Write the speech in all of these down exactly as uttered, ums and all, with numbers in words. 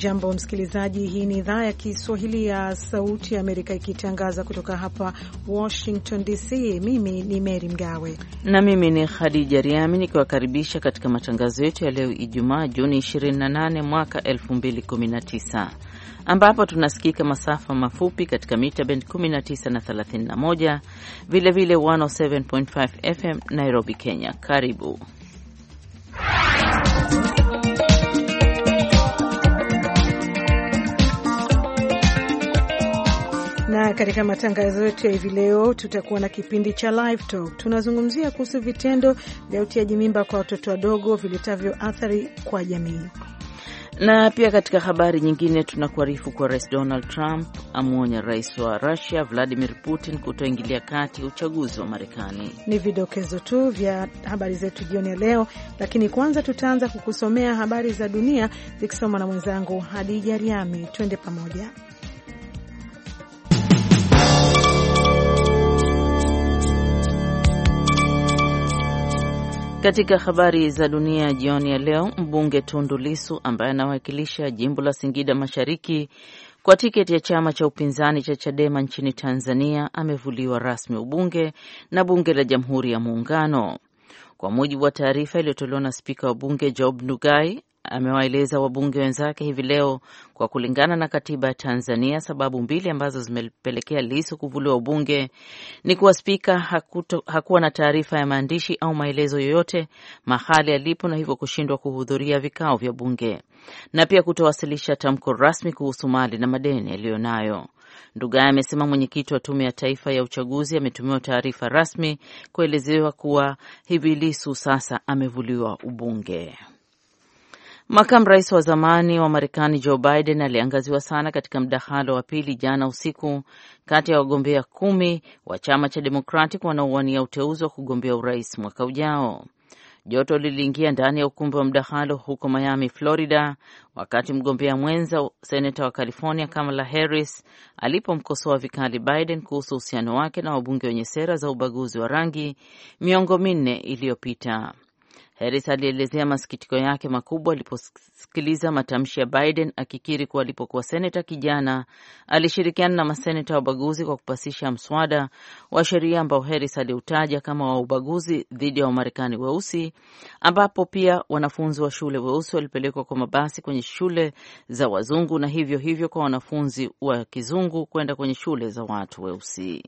Hujambo msikilizaji, hii ni idhaa ya Kiswahili ya Sauti ya Amerika ikitangaza kutoka hapa Washington D C. Mimi ni Mary Mgawe na mimi ni Khadija Riami nikiwakaribisha katika matangazo yetu ya leo Ijumaa Juni ishirini na nane mwaka elfu mbili kumi na tisa, ambapo tunasikika masafa mafupi katika mita band kumi na tisa na thelathini na moja, vile vile mia saba nukta tano F M Nairobi, Kenya. Karibu. Na katika matangazo yetu ya hivi leo tutakuwa na kipindi cha Live Talk. Tunazungumzia kuhusu vitendo vya utiaji mimba kwa watoto wadogo vilitavyo athari kwa jamii. Na pia katika habari nyingine tunakuarifu kwa Rais Donald Trump amuonya Rais wa Russia Vladimir Putin kutoingilia kati uchaguzi wa Marekani. Ni vidokezo tu vya habari zetu jioni ya leo, lakini kwanza tutaanza kukusomea habari za dunia zikisoma na mwenzangu Hadija Riami. Twende pamoja. Katika habari za dunia jioni ya leo, mbunge Tundu Lissu ambaye anawakilisha jimbo la Singida Mashariki kwa tiketi ya chama cha upinzani cha Chadema nchini Tanzania amevuliwa rasmi ubunge na bunge la Jamhuri ya Muungano. Kwa mujibu wa taarifa iliyotolewa na spika wa bunge Job Ndugai, amewaeleza wabunge wenzake hivi leo kwa kulingana na katiba ya Tanzania sababu mbili ambazo zimepelekea Lissu kuvuliwa ubunge ni kuwa spika hakuto, hakuwa na taarifa ya maandishi au maelezo yoyote mahali alipo na hivyo kushindwa kuhudhuria vikao vya bunge, na pia kutowasilisha tamko rasmi kuhusu mali na madeni aliyonayo. Ndugai amesema mwenyekiti wa Tume ya Taifa ya Uchaguzi ametumiwa taarifa rasmi kuelezewa kuwa hivi Lissu sasa amevuliwa ubunge. Makamu rais wa zamani wa Marekani Joe Biden aliangaziwa sana katika mdahalo wa pili jana usiku kati ya wagombea kumi wa chama cha Democratic wanaowania uteuzi wa kugombea urais mwaka ujao. Joto liliingia ndani ya ukumbi wa mdahalo huko Miami, Florida, wakati mgombea mwenza seneta wa California Kamala Harris alipomkosoa vikali Biden kuhusu uhusiano wake na wabunge wenye sera za ubaguzi wa rangi miongo minne iliyopita. Harris alielezea masikitiko yake makubwa aliposikiliza matamshi ya Biden akikiri kuwa alipokuwa seneta kijana alishirikiana na maseneta wa ubaguzi kwa kupasisha mswada wa sheria ambao Harris aliutaja kama wa ubaguzi dhidi ya Wamarekani weusi, ambapo pia wanafunzi wa shule weusi walipelekwa kwa mabasi kwenye shule za wazungu na hivyo hivyo kwa wanafunzi wa kizungu kwenda kwenye shule za watu weusi.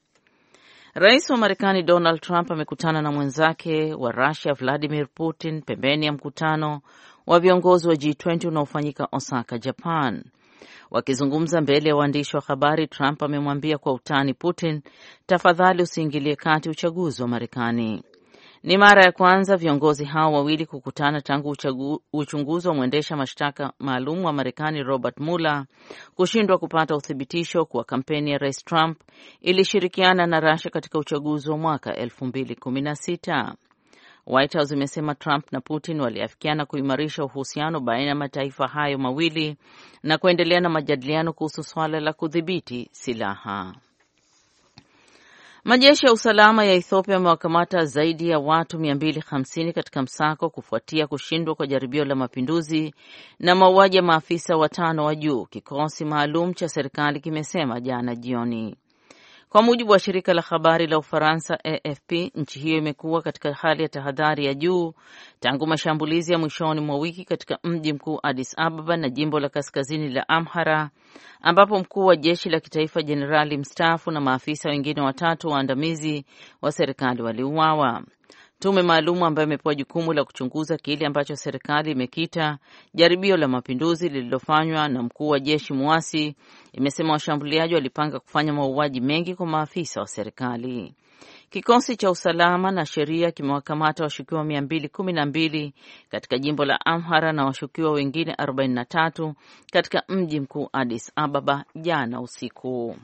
Rais wa Marekani Donald Trump amekutana na mwenzake wa Russia Vladimir Putin pembeni ya mkutano wa viongozi wa G ishirini unaofanyika Osaka, Japan. Wakizungumza mbele ya waandishi wa habari, Trump amemwambia kwa utani Putin, tafadhali usiingilie kati uchaguzi wa Marekani. Ni mara ya kwanza viongozi hao wawili kukutana tangu uchunguzi wa mwendesha mashtaka maalum wa Marekani Robert Mueller kushindwa kupata uthibitisho kuwa kampeni ya Rais Trump ilishirikiana na Russia katika uchaguzi wa mwaka elfu mbili kumi na sita. White House imesema Trump na Putin waliafikiana kuimarisha uhusiano baina ya mataifa hayo mawili na kuendelea na majadiliano kuhusu swala la kudhibiti silaha. Majeshi ya usalama ya Ethiopia yamewakamata zaidi ya watu mia mbili hamsini katika msako kufuatia kushindwa kwa jaribio la mapinduzi na mauaji ya maafisa watano wa juu, kikosi maalum cha serikali kimesema jana jioni. Kwa mujibu wa shirika la habari la Ufaransa A F P, nchi hiyo imekuwa katika hali ya tahadhari ya juu tangu mashambulizi ya mwishoni mwa wiki katika mji mkuu Addis Ababa na jimbo la kaskazini la Amhara, ambapo mkuu wa jeshi la kitaifa jenerali mstaafu na maafisa wengine watatu waandamizi wa serikali waliuawa. Tume maalum ambayo imepewa jukumu la kuchunguza kile ambacho serikali imekita jaribio la mapinduzi lililofanywa na mkuu wa jeshi muasi imesema washambuliaji walipanga kufanya mauaji mengi kwa maafisa wa serikali. Kikosi cha usalama na sheria kimewakamata washukiwa mia mbili kumi na mbili katika jimbo la Amhara na washukiwa wengine arobaini na tatu katika mji mkuu Addis Ababa jana usiku.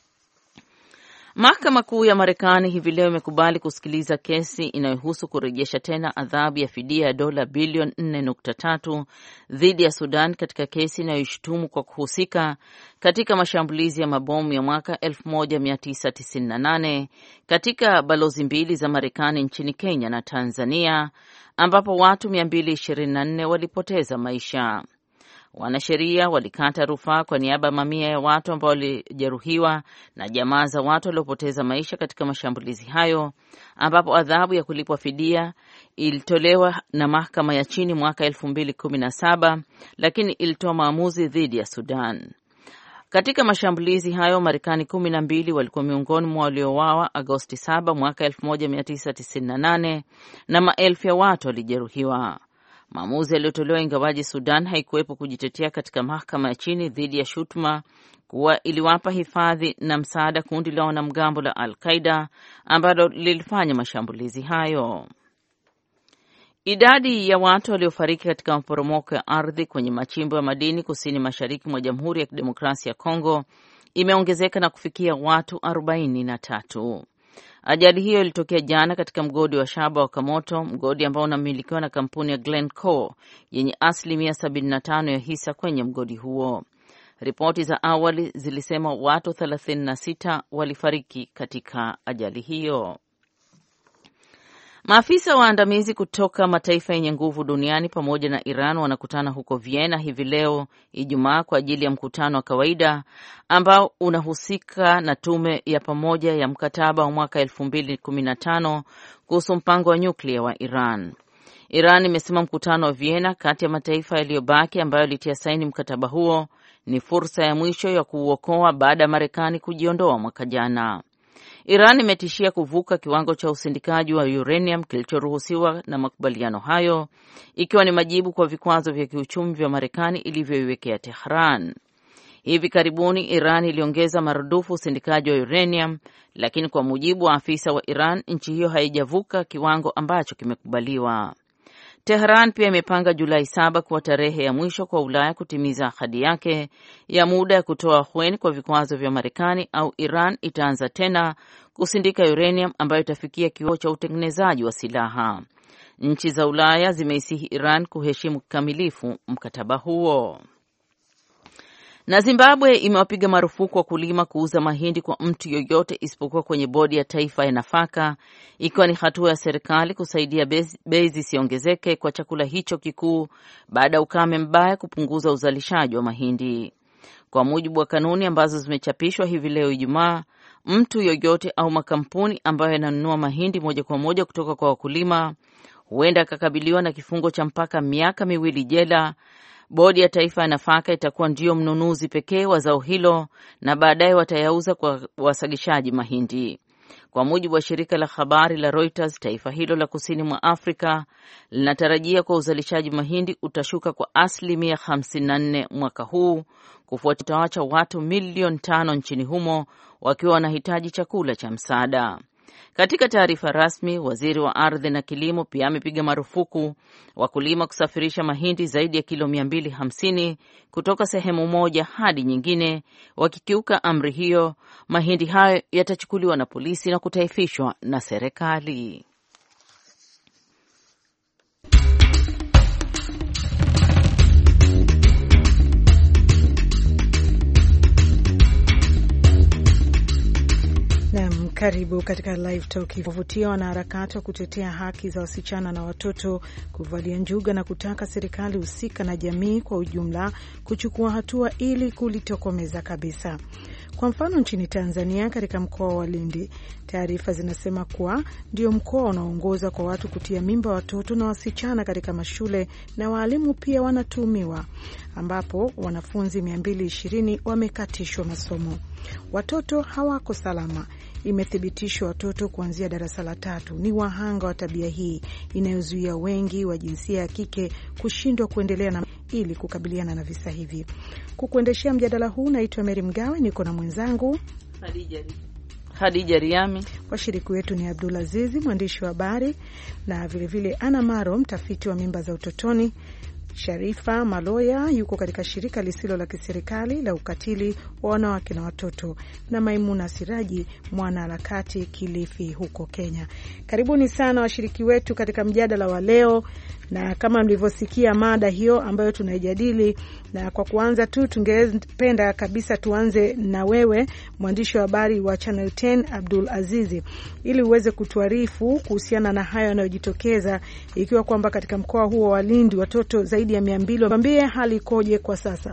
Mahakama Kuu ya Marekani hivi leo imekubali kusikiliza kesi inayohusu kurejesha tena adhabu ya fidia ya dola bilioni nne nukta tatu dhidi ya Sudan katika kesi inayoishutumu kwa kuhusika katika mashambulizi ya mabomu ya mwaka elfu moja mia tisa tisini na nane katika balozi mbili za Marekani nchini Kenya na Tanzania, ambapo watu mia mbili ishirini na nne walipoteza maisha. Wanasheria walikata rufaa kwa niaba ya mamia ya watu ambao walijeruhiwa na jamaa za watu waliopoteza maisha katika mashambulizi hayo, ambapo adhabu ya kulipwa fidia ilitolewa na mahakama ya chini mwaka elfu mbili kumi na saba, lakini ilitoa maamuzi dhidi ya Sudan. Katika mashambulizi hayo, Marekani kumi na mbili walikuwa miongoni mwa waliouawa Agosti saba mwaka elfu moja mia tisa tisini na nane na maelfu ya watu walijeruhiwa. Maamuzi yaliyotolewa ingawaji Sudan haikuwepo kujitetea katika mahakama ya chini dhidi ya shutuma kuwa iliwapa hifadhi na msaada kundi la wanamgambo la Al-Qaeda ambalo lilifanya mashambulizi hayo. Idadi ya watu waliofariki katika maporomoko ya ardhi kwenye machimbo ya madini kusini mashariki mwa Jamhuri ya Kidemokrasia ya Kongo imeongezeka na kufikia watu arobaini na tatu. Ajali hiyo ilitokea jana katika mgodi wa shaba wa Kamoto, mgodi ambao unamilikiwa na kampuni ya Glencore yenye asilimia sabini na tano ya hisa kwenye mgodi huo. Ripoti za awali zilisema watu thelathini na sita walifariki katika ajali hiyo. Maafisa waandamizi kutoka mataifa yenye nguvu duniani pamoja na Iran wanakutana huko Vienna hivi leo Ijumaa kwa ajili ya mkutano wa kawaida ambao unahusika na tume ya pamoja ya mkataba wa mwaka elfu mbili kumi na tano kuhusu mpango wa nyuklia wa Iran. Iran imesema mkutano wa Vienna kati ya mataifa yaliyobaki ambayo yalitia saini mkataba huo ni fursa ya mwisho ya kuuokoa baada ya Marekani kujiondoa mwaka jana. Iran imetishia kuvuka kiwango cha usindikaji wa uranium kilichoruhusiwa na makubaliano hayo, ikiwa ni majibu kwa vikwazo vya kiuchumi vya Marekani ilivyoiwekea Tehran. Hivi karibuni Iran iliongeza maradufu usindikaji wa uranium, lakini kwa mujibu wa afisa wa Iran, nchi hiyo haijavuka kiwango ambacho kimekubaliwa. Tehran pia imepanga Julai saba kuwa tarehe ya mwisho kwa Ulaya kutimiza ahadi yake ya muda ya kutoa ahueni kwa vikwazo vya Marekani au Iran itaanza tena kusindika uranium ambayo itafikia kiwango cha utengenezaji wa silaha. Nchi za Ulaya zimeisihi Iran kuheshimu kikamilifu mkataba huo. Na Zimbabwe imewapiga marufuku wa kulima kuuza mahindi kwa mtu yoyote isipokuwa kwenye bodi ya taifa ya nafaka, ikiwa ni hatua ya serikali kusaidia bei zisiongezeke kwa chakula hicho kikuu baada ya ukame mbaya kupunguza uzalishaji wa mahindi. Kwa mujibu wa kanuni ambazo zimechapishwa hivi leo Ijumaa, mtu yoyote au makampuni ambayo yananunua mahindi moja kwa moja kutoka kwa wakulima huenda akakabiliwa na kifungo cha mpaka miaka miwili jela. Bodi ya taifa ya nafaka itakuwa ndio mnunuzi pekee wa zao hilo na baadaye watayauza kwa wasagishaji mahindi. Kwa mujibu wa shirika la habari la Reuters, taifa hilo la kusini mwa Afrika linatarajia kwa uzalishaji mahindi utashuka kwa asilimia hamsini na nne mwaka huu, kufuatia utawacha watu milioni tano nchini humo wakiwa wanahitaji chakula cha msaada. Katika taarifa rasmi, waziri wa ardhi na kilimo pia amepiga marufuku wakulima kusafirisha mahindi zaidi ya kilo mia mbili hamsini kutoka sehemu moja hadi nyingine. Wakikiuka amri hiyo, mahindi hayo yatachukuliwa na polisi na kutaifishwa na serikali. Naam, karibu katika live talk. Kuvutia wanaharakati wa kutetea haki za wasichana na watoto kuvalia njuga na kutaka serikali husika na jamii kwa ujumla kuchukua hatua ili kulitokomeza kabisa. Kwa mfano, nchini Tanzania katika mkoa wa Lindi, taarifa zinasema kuwa ndio mkoa unaoongoza kwa watu kutia mimba watoto na wasichana katika mashule, na walimu pia wanatuhumiwa, ambapo wanafunzi mia mbili ishirini wamekatishwa masomo. Watoto hawako salama. Imethibitishwa watoto kuanzia darasa la tatu ni wahanga wa tabia hii inayozuia wengi wa jinsia ya kike kushindwa kuendelea na ili kukabiliana na visa hivi. Kukuendeshea mjadala huu naitwa Mary Mgawe, niko na mwenzangu Hadija Hadija Riami. Washiriki wetu ni Abdullah Azizi, mwandishi wa habari, na vile vile Ana Maro, mtafiti wa mimba za utotoni. Sharifa Maloya yuko katika shirika lisilo la kiserikali la ukatili wa wanawake na watoto, na Maimuna Siraji, mwana harakati Kilifi huko Kenya. Karibuni sana washiriki wetu katika mjadala wa leo. na kama mlivyosikia mada hiyo ambayo tunaijadili, na kwa kuanza tu tungependa kabisa tuanze na wewe mwandishi wa habari wa Channel ten Abdul Azizi, ili uweze kutuarifu kuhusiana na hayo yanayojitokeza, ikiwa kwamba katika mkoa huo wa Lindi watoto zaidi ya mia mbili. Waambie hali ikoje kwa sasa?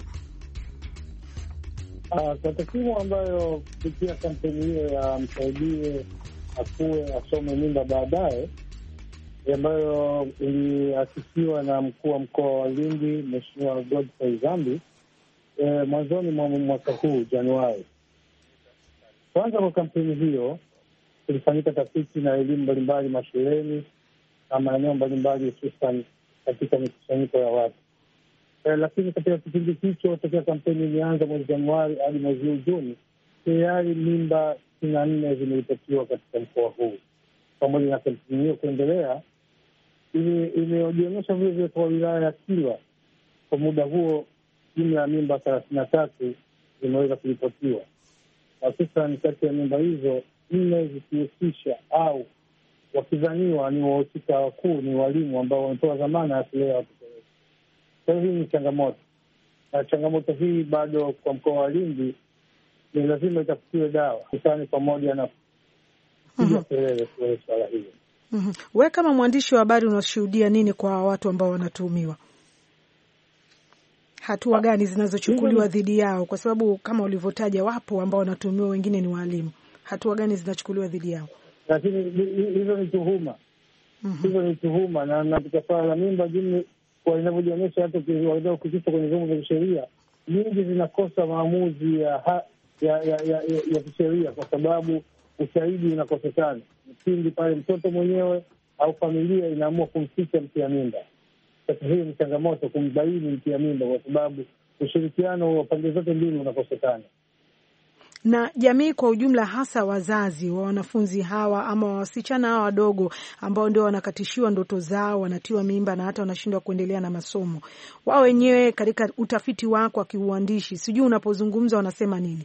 Uh, kwa takwimu ambayo kupitia kampeni hiyo ya msaidie akue asome mimba baadaye, ambayo iliasisiwa na mkuu wa mkoa wa Lindi Mheshimiwa Godfrey Zambi e, mwanzoni mwa mwaka huu Januari. Kwanza kwa kampeni hiyo ilifanyika tafiti na elimu mbalimbali mashuleni na maeneo mbalimbali, hususan katika mikusanyiko ya watu. E, lakini katika kipindi hicho katika kampeni ilianza mwezi Januari hadi mwezi huu Juni, tayari mimba sitini na nne zimeripotiwa katika mkoa huu. Pamoja na kampeni hiyo kuendelea, imejionyesha vile vile kwa wilaya ya Kilwa kwa muda huo jumla ya mimba thelathini na tatu zimeweza kuripotiwa. Hususan kati ya mimba hizo nne zikihusisha au wakizaniwa ni wahusika wakuu ni walimu ambao wametoa dhamana ya kulea watoto wetu. Kwa hiyo hii ni changamoto, na changamoto hii bado kwa mkoa wa Lindi ni lazima itafutiwe dawa, hususani pamoja na kupiga kelele kwa swala hilo. Mm-hmm. Wewe kama mwandishi wa habari unashuhudia nini kwa watu ambao wanatuhumiwa? Hatua gani zinazochukuliwa dhidi yao? Kwa sababu kama ulivyotaja wapo ambao wanatuhumiwa, wengine ni walimu. Hatua gani zinachukuliwa dhidi yao? Lakini hizo ni tuhuma. Mm-hmm. Hizo ni tuhuma na na kwa la mimba jini kwa inavyojionyesha hata kiwango kikisha kwenye vyombo vya sheria, nyingi zinakosa maamuzi ya ha, ya ya ya, ya, ya kisheria kwa sababu ushahidi unakosekana. Pindi pale mtoto mwenyewe au familia inaamua kumficha mtia mimba. Sasa hii ni changamoto kumbaini mtia mimba kwa sababu ushirikiano wa pande zote mbili unakosekana. Na jamii kwa ujumla, hasa wazazi wa wanafunzi hawa ama wasichana hawa wadogo ambao ndio wanakatishiwa ndoto zao, wanatiwa mimba na hata wanashindwa kuendelea na masomo, wao wenyewe katika utafiti wako wa kiuandishi, sijui unapozungumza wanasema nini?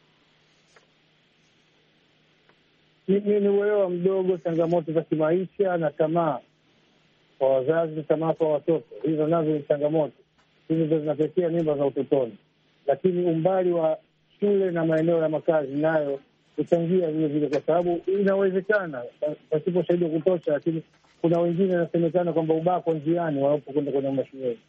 Ni, ni, ni uelewa mdogo, changamoto za kimaisha na tamaa kwa wazazi na tamaa kwa watoto. Hizo nazo ni changamoto. Hizo ndio zinapelekea mimba za utotoni. Lakini umbali wa shule na maeneo ya makazi nayo huchangia vile vile, kwa sababu inawezekana pasipo shahidi wa kutosha, lakini kuna wengine inasemekana kwamba ubako njiani wanapokwenda kwenye mashuleni.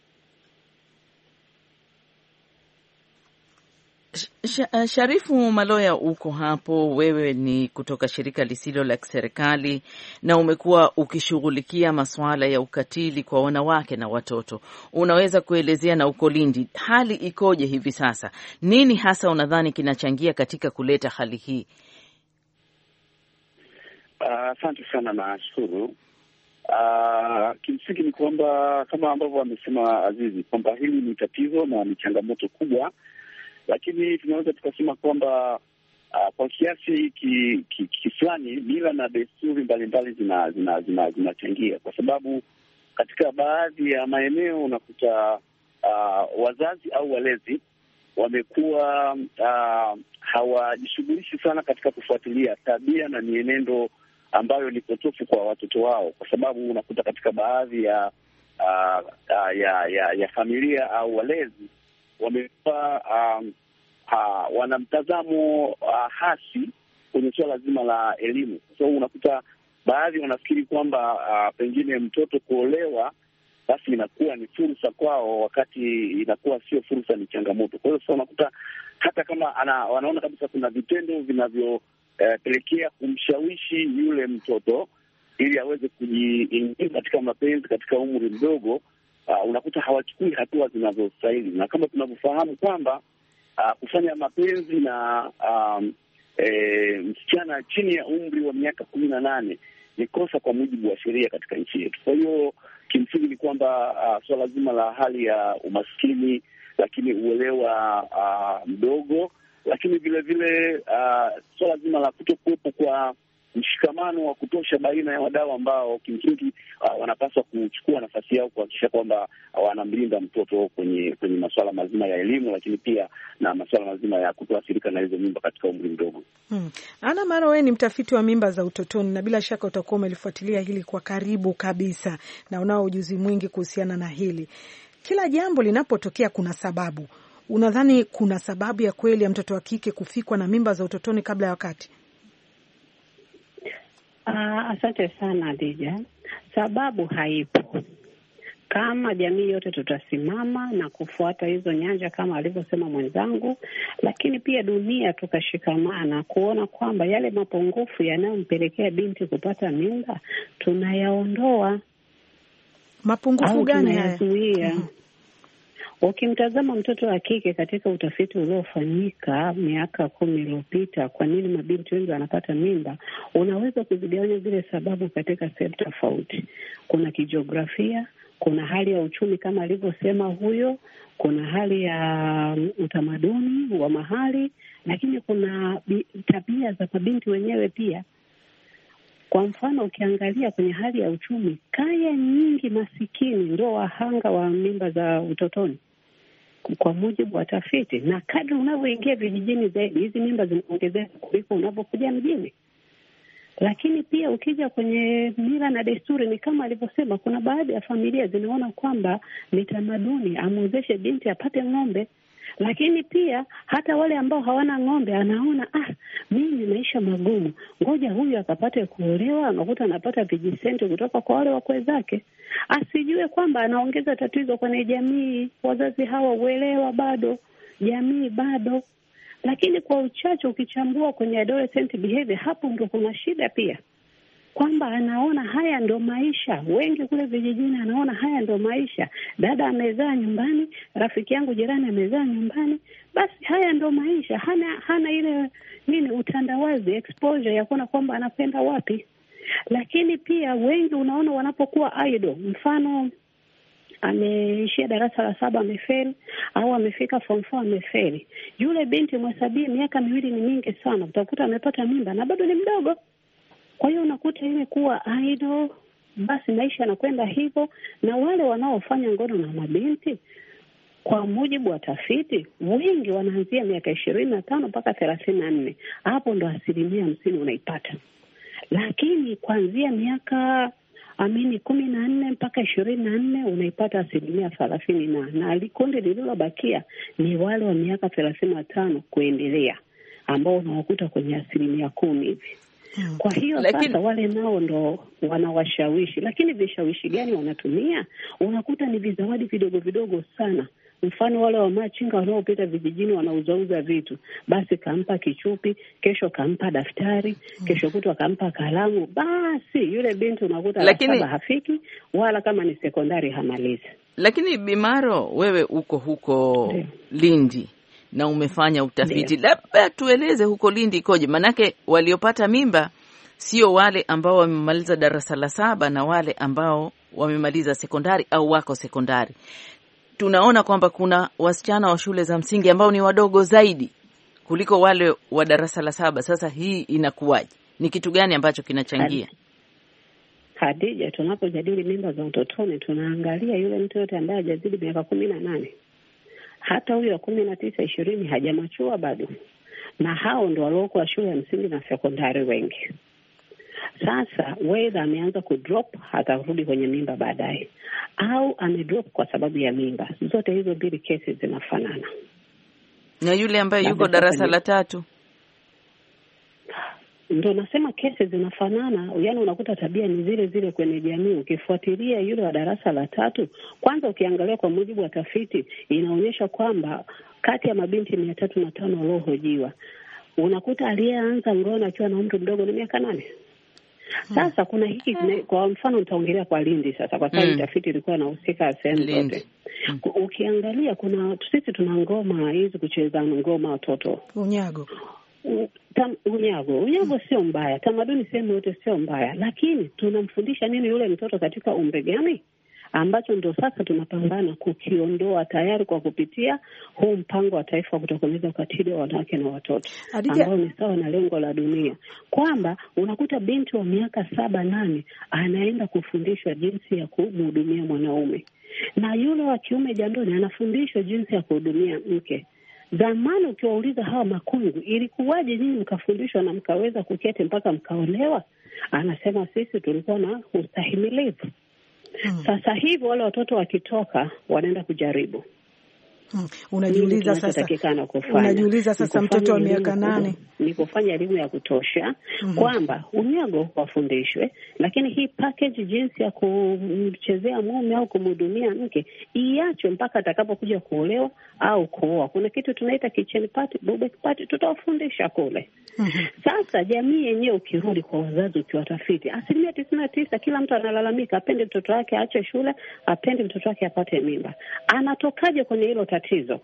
Sharifu Maloya, uko hapo, wewe ni kutoka shirika lisilo la kiserikali na umekuwa ukishughulikia masuala ya ukatili kwa wanawake na watoto. Unaweza kuelezea na uko Lindi, hali ikoje hivi sasa? Nini hasa unadhani kinachangia katika kuleta hali hii? Asante uh, sana na shukuru. Uh, kimsingi ni kwamba kama ambavyo amesema Azizi kwamba hili ni tatizo na ni changamoto kubwa, lakini tunaweza tukasema kwamba uh, kwa kiasi kifulani ki, ki mila na desturi mbalimbali zinachangia zina, zina, zina kwa sababu katika baadhi ya maeneo unakuta uh, wazazi au walezi wamekuwa uh, hawajishughulishi sana katika kufuatilia tabia na mienendo ambayo ni potofu kwa watoto wao, kwa sababu unakuta katika baadhi ya uh, uh, ya, ya, ya familia au walezi wamekuwa um, uh, wana mtazamo uh, hasi kwenye suala zima la elimu. So unakuta baadhi wanafikiri kwamba uh, pengine mtoto kuolewa basi inakuwa ni fursa kwao, wakati inakuwa sio fursa, ni changamoto. Kwa hiyo sasa unakuta hata kama ana, wanaona kabisa kuna vitendo vinavyopelekea eh, kumshawishi yule mtoto ili aweze kujiingiza katika mapenzi katika umri mdogo. Uh, unakuta hawachukui hatua zinazostahili, na kama tunavyofahamu kwamba uh, kufanya mapenzi na um, e, msichana chini ya umri wa miaka kumi na nane ni kosa kwa mujibu wa sheria katika nchi yetu. Kwa hiyo kimsingi ni kwamba uh, swala zima la hali ya umaskini, lakini uelewa uh, mdogo, lakini vile vile uh, swala zima la kutokuwepo kwa mshikamano wa kutosha baina ya wadau ambao kimsingi uh, wanapaswa kuchukua nafasi yao kuhakikisha kwamba uh, wanamlinda mtoto kwenye kwenye masuala mazima ya elimu, lakini pia na masuala mazima ya kutoathirika na hizo mimba katika umri mdogo. Hmm. Ana Maro, wewe ni mtafiti wa mimba za utotoni na bila shaka utakuwa umelifuatilia hili kwa karibu kabisa na unao ujuzi mwingi kuhusiana na hili. Kila jambo linapotokea kuna sababu. Unadhani kuna sababu ya kweli ya mtoto wa kike kufikwa na mimba za utotoni kabla ya wakati? Uh, asante sana Dija. Sababu haipo. Kama jamii yote tutasimama na kufuata hizo nyanja kama alivyosema mwenzangu, lakini pia dunia tukashikamana kuona kwamba yale mapungufu yanayompelekea binti kupata mimba tunayaondoa. Mapungufu gani haya? Mm-hmm. Ukimtazama mtoto wa kike katika utafiti uliofanyika miaka kumi iliyopita, kwa nini mabinti wengi wanapata mimba, unaweza kuzigawanya zile sababu katika sehemu tofauti. Kuna kijiografia, kuna hali ya uchumi kama alivyosema huyo, kuna hali ya utamaduni wa mahali, lakini kuna tabia za mabinti wenyewe pia. Kwa mfano, ukiangalia kwenye hali ya uchumi, kaya nyingi masikini ndio wahanga wa mimba za utotoni kwa mujibu wa tafiti, na kadri unavyoingia vijijini zaidi hizi mimba zinaongezeka kuliko unapokuja mjini. Lakini pia ukija kwenye mila na desturi, ni kama alivyosema, kuna baadhi ya familia zinaona kwamba ni tamaduni amwezeshe binti apate ng'ombe. Lakini pia hata wale ambao hawana ng'ombe anaona ah, mimi maisha magumu, ngoja huyu akapate kuolewa, anakuta anapata vijisenti kutoka kwa wale wakwe zake. Asijue kwamba anaongeza tatizo kwenye jamii. Wazazi hawa uelewa bado, jamii bado. Lakini kwa uchache ukichambua kwenye adolescent behavior, hapo ndio kuna shida pia. Kwamba anaona haya ndo maisha. Wengi kule vijijini anaona haya ndo maisha. Dada amezaa nyumbani, rafiki yangu jirani amezaa nyumbani, basi haya ndo maisha. Hana hana ile nini utandawazi, exposure ya kuona kwamba anapenda wapi. Lakini pia wengi unaona wanapokuwa idol, mfano ameishia darasa la saba amefeli, au amefika form four amefeli. Yule binti mhesabia miaka miwili ni mingi sana, utakuta amepata mimba na bado ni mdogo. Kwa hiyo unakuta ile kuwa idol, basi maisha yanakwenda hivyo. Na wale wanaofanya ngono na mabinti, kwa mujibu wa tafiti, wengi wanaanzia miaka ishirini na tano mpaka thelathini na nne. Hapo ndo asilimia hamsini unaipata. Lakini kuanzia miaka amini kumi na nne mpaka ishirini na nne unaipata asilimia thelathini na na kundi lililobakia ni wale wa miaka thelathini na tano kuendelea, ambao unawakuta kwenye asilimia kumi hivi. Kwa hiyo lakini, sasa wale nao ndo wanawashawishi. Lakini vishawishi gani wanatumia? Unakuta ni vizawadi vidogo vidogo sana. Mfano wale wa machinga wanaopita vijijini wanauzauza vitu, basi kampa kichupi, kesho kampa daftari, kesho kutwa kampa kalamu. Basi yule binti unakuta lakini hafiki, wala kama ni sekondari hamalizi. Lakini Bimaro, wewe uko huko Deo. Lindi na umefanya utafiti, labda tueleze huko Lindi ikoje? Manake waliopata mimba sio wale ambao wamemaliza darasa la saba na wale ambao wamemaliza sekondari au wako sekondari. Tunaona kwamba kuna wasichana wa shule za msingi ambao ni wadogo zaidi kuliko wale wa darasa la saba. Sasa hii inakuwaje? Ni kitu gani ambacho kinachangia? Hadija, tunapojadili mimba za utotoni tunaangalia yule mtu yote ambaye hajazidi miaka kumi na nane. Hata huyo wa kumi na tisa ishirini hajamachua bado. Na hao ndio waliokuwa shule ya msingi na sekondari wengi. Sasa whether ameanza kudrop hatarudi kwenye mimba baadaye, au amedrop kwa sababu ya mimba, zote hizo mbili kesi zinafanana. Na yule ambaye yuko darasa la tatu, ndio nasema kesi zinafanana. Yaani unakuta tabia ni zile zile kwenye jamii. Ukifuatilia yule wa darasa la tatu, kwanza ukiangalia kwa mujibu wa tafiti inaonyesha kwamba kati ya mabinti mia tatu na tano waliohojiwa, unakuta aliyeanza ngono akiwa na umri mdogo ni miaka nane. Sasa kuna hiki, kwa mfano nitaongelea kwa Lindi sasa, kwa sababu mm. tafiti ilikuwa inahusika sehemu zote. Mm. Ukiangalia kuna sisi tuna ngoma hizi kucheza ngoma watoto. Unyago. Tam, unyago. Unyago sio mbaya. Tamaduni sehemu yote sio mbaya. Lakini tunamfundisha nini yule mtoto katika umri gani? ambacho ndio sasa tunapambana kukiondoa tayari kwa kupitia huu mpango wa taifa wa kutokomeza ukatili wa wanawake na watoto, ambao ni sawa na lengo la dunia, kwamba unakuta binti wa miaka saba nane anaenda kufundishwa jinsi ya kumhudumia mwanaume, na yule wa kiume jandoni anafundishwa jinsi ya kuhudumia mke. Zamani ukiwauliza hawa makungu, ilikuwaje nyinyi mkafundishwa na mkaweza kuketi mpaka mkaolewa? Anasema sisi tulikuwa na ustahimilivu. Hmm. Sasa hivi wale watoto wakitoka wanaenda kujaribu. Hmm. Unajiuliza sasa, unajiuliza sasa mtoto wa miaka nane ni kufanya elimu ya kutosha, mm -hmm. kwamba unyago wafundishwe, lakini hii package jinsi ya kumchezea mume au kumhudumia mke iacho mpaka atakapokuja kuolewa au kuoa. Kuna kitu tunaita kitchen party, bobek party, tutawafundisha kule. Mm -hmm. Sasa jamii yenyewe ukirudi kwa wazazi ukiwatafiti, asilimia tisini na tisa kila mtu analalamika apende mtoto wake aache shule, apende mtoto wake apate mimba. Anatokaje kwenye hilo tatizo?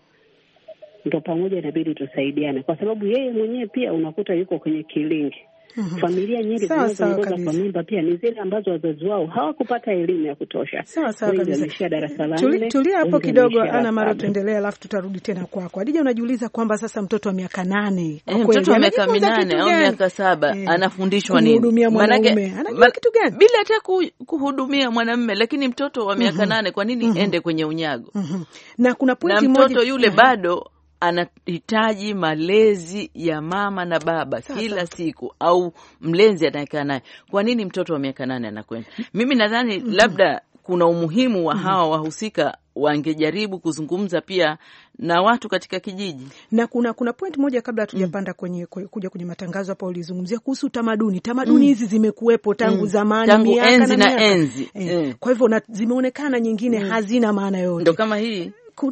Ndio pamoja inabidi tusaidiane, kwa sababu yeye mwenyewe pia unakuta yuko kwenye kilingi. Mm-hmm. Familia nyingi zinazoongoza kwa mimba pia ni zile ambazo wazazi wao hawakupata elimu ya kutosha. Sawa sawa kabisa. Tuli, tulia hapo kidogo Ana Mara, tuendelee alafu tutarudi tena kwako. Hadija, unajiuliza kwamba sasa mtoto wa miaka nane, kwa kweli mtoto wa miaka minane au miaka saba eh, anafundishwa nini? Maana anajua kitu gani? Bila hata kuhudumia mwanamume, lakini mtoto wa miaka mm-hmm. nane kwa nini mm-hmm. ende kwenye unyago? Mm-hmm. Na kuna pointi moja, na mtoto yule mm-hmm. bado anahitaji malezi ya mama na baba Sasa. kila siku, au mlenzi anayekaa naye. Kwa nini mtoto wa miaka nane anakwenda? Mimi nadhani mm-hmm. labda kuna umuhimu wa hawa wahusika wangejaribu kuzungumza pia na watu katika kijiji. Na kuna kuna point moja kabla hatujapanda mm. kwenye kuja kwenye matangazo hapa, ulizungumzia kuhusu tamaduni. Tamaduni hizi mm. zimekuwepo tangu mm. zamani, tangu miaka enzi na, na enzi. Eh. Mm. Kwa hivyo zimeonekana nyingine mm. hazina maana yote. Ndio kama hii.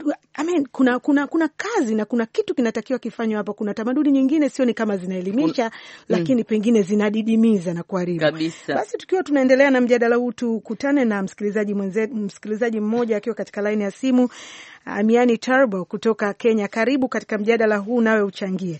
I mean, kuna kuna kuna kazi na kuna kitu kinatakiwa kifanywe hapa. Kuna tamaduni nyingine sio ni kama zinaelimisha, Un... lakini mm. pengine zinadidimiza na kuharibu kabisa. Basi tukiwa tunaendelea na mjadala huu, tukutane na msikilizaji mwenzetu, msikilizaji mmoja akiwa katika line ya simu, Amiani Turbo kutoka Kenya. Karibu katika mjadala huu, nawe uchangie.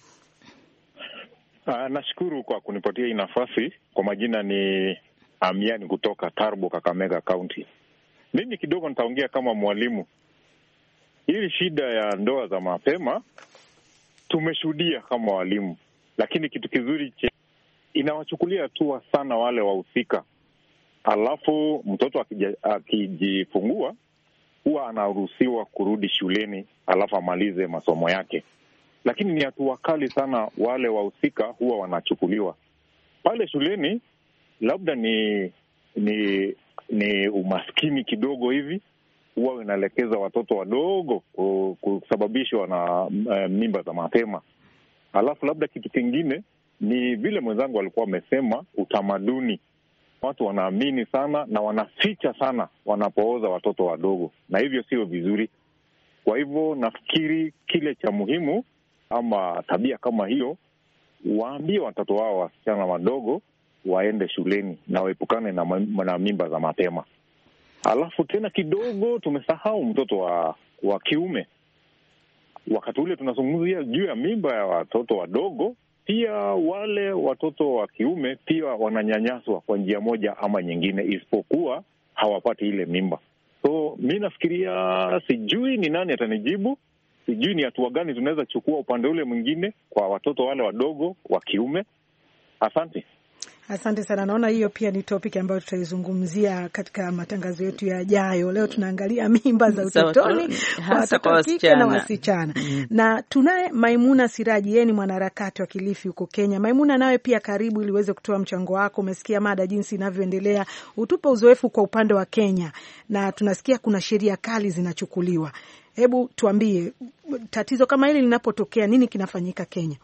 Uh, nashukuru kwa kunipatia hii nafasi. Kwa majina ni Amiani kutoka Turbo, Kakamega County. Mimi kidogo nitaongea kama mwalimu. Hili shida ya ndoa za mapema tumeshuhudia kama walimu, lakini kitu kizuri che inawachukulia hatua sana wale wahusika. Alafu mtoto akijifungua huwa anaruhusiwa kurudi shuleni, alafu amalize masomo yake. Lakini ni hatua kali sana wale wahusika huwa wanachukuliwa pale shuleni. Labda ni ni ni umaskini kidogo hivi, huwa inaelekeza watoto wadogo kusababishwa na uh, mimba za mapema. Alafu labda kitu kingine ni vile mwenzangu alikuwa amesema, utamaduni. Watu wanaamini sana na wanaficha sana wanapooza watoto wadogo, na hivyo sio vizuri. Kwa hivyo nafikiri kile cha muhimu ama tabia kama hiyo, waambie watoto wao wasichana wadogo waende shuleni na waepukane na, na mimba za mapema. Alafu tena kidogo tumesahau mtoto wa wa kiume. Wakati ule tunazungumzia juu ya mimba ya watoto wadogo, pia wale watoto wa kiume pia wananyanyaswa kwa njia moja ama nyingine, isipokuwa hawapati ile mimba. So mimi nafikiria, sijui ni nani atanijibu, sijui ni hatua gani tunaweza chukua upande ule mwingine kwa watoto wale wadogo wa kiume. Asante. Asante sana. Naona hiyo pia ni topic ambayo tutaizungumzia katika matangazo yetu yajayo. Leo tunaangalia mimba za utotoni, hasa kwa wasichana na wasichana. Mm. Na tunaye Maimuna Siraji, yeye ni mwanaharakati wa Kilifi huko Kenya. Maimuna, nawe pia karibu ili uweze kutoa mchango wako. Umesikia mada jinsi inavyoendelea, utupe uzoefu kwa upande wa Kenya, na tunasikia kuna sheria kali zinachukuliwa. Hebu tuambie, tatizo kama hili linapotokea nini kinafanyika Kenya?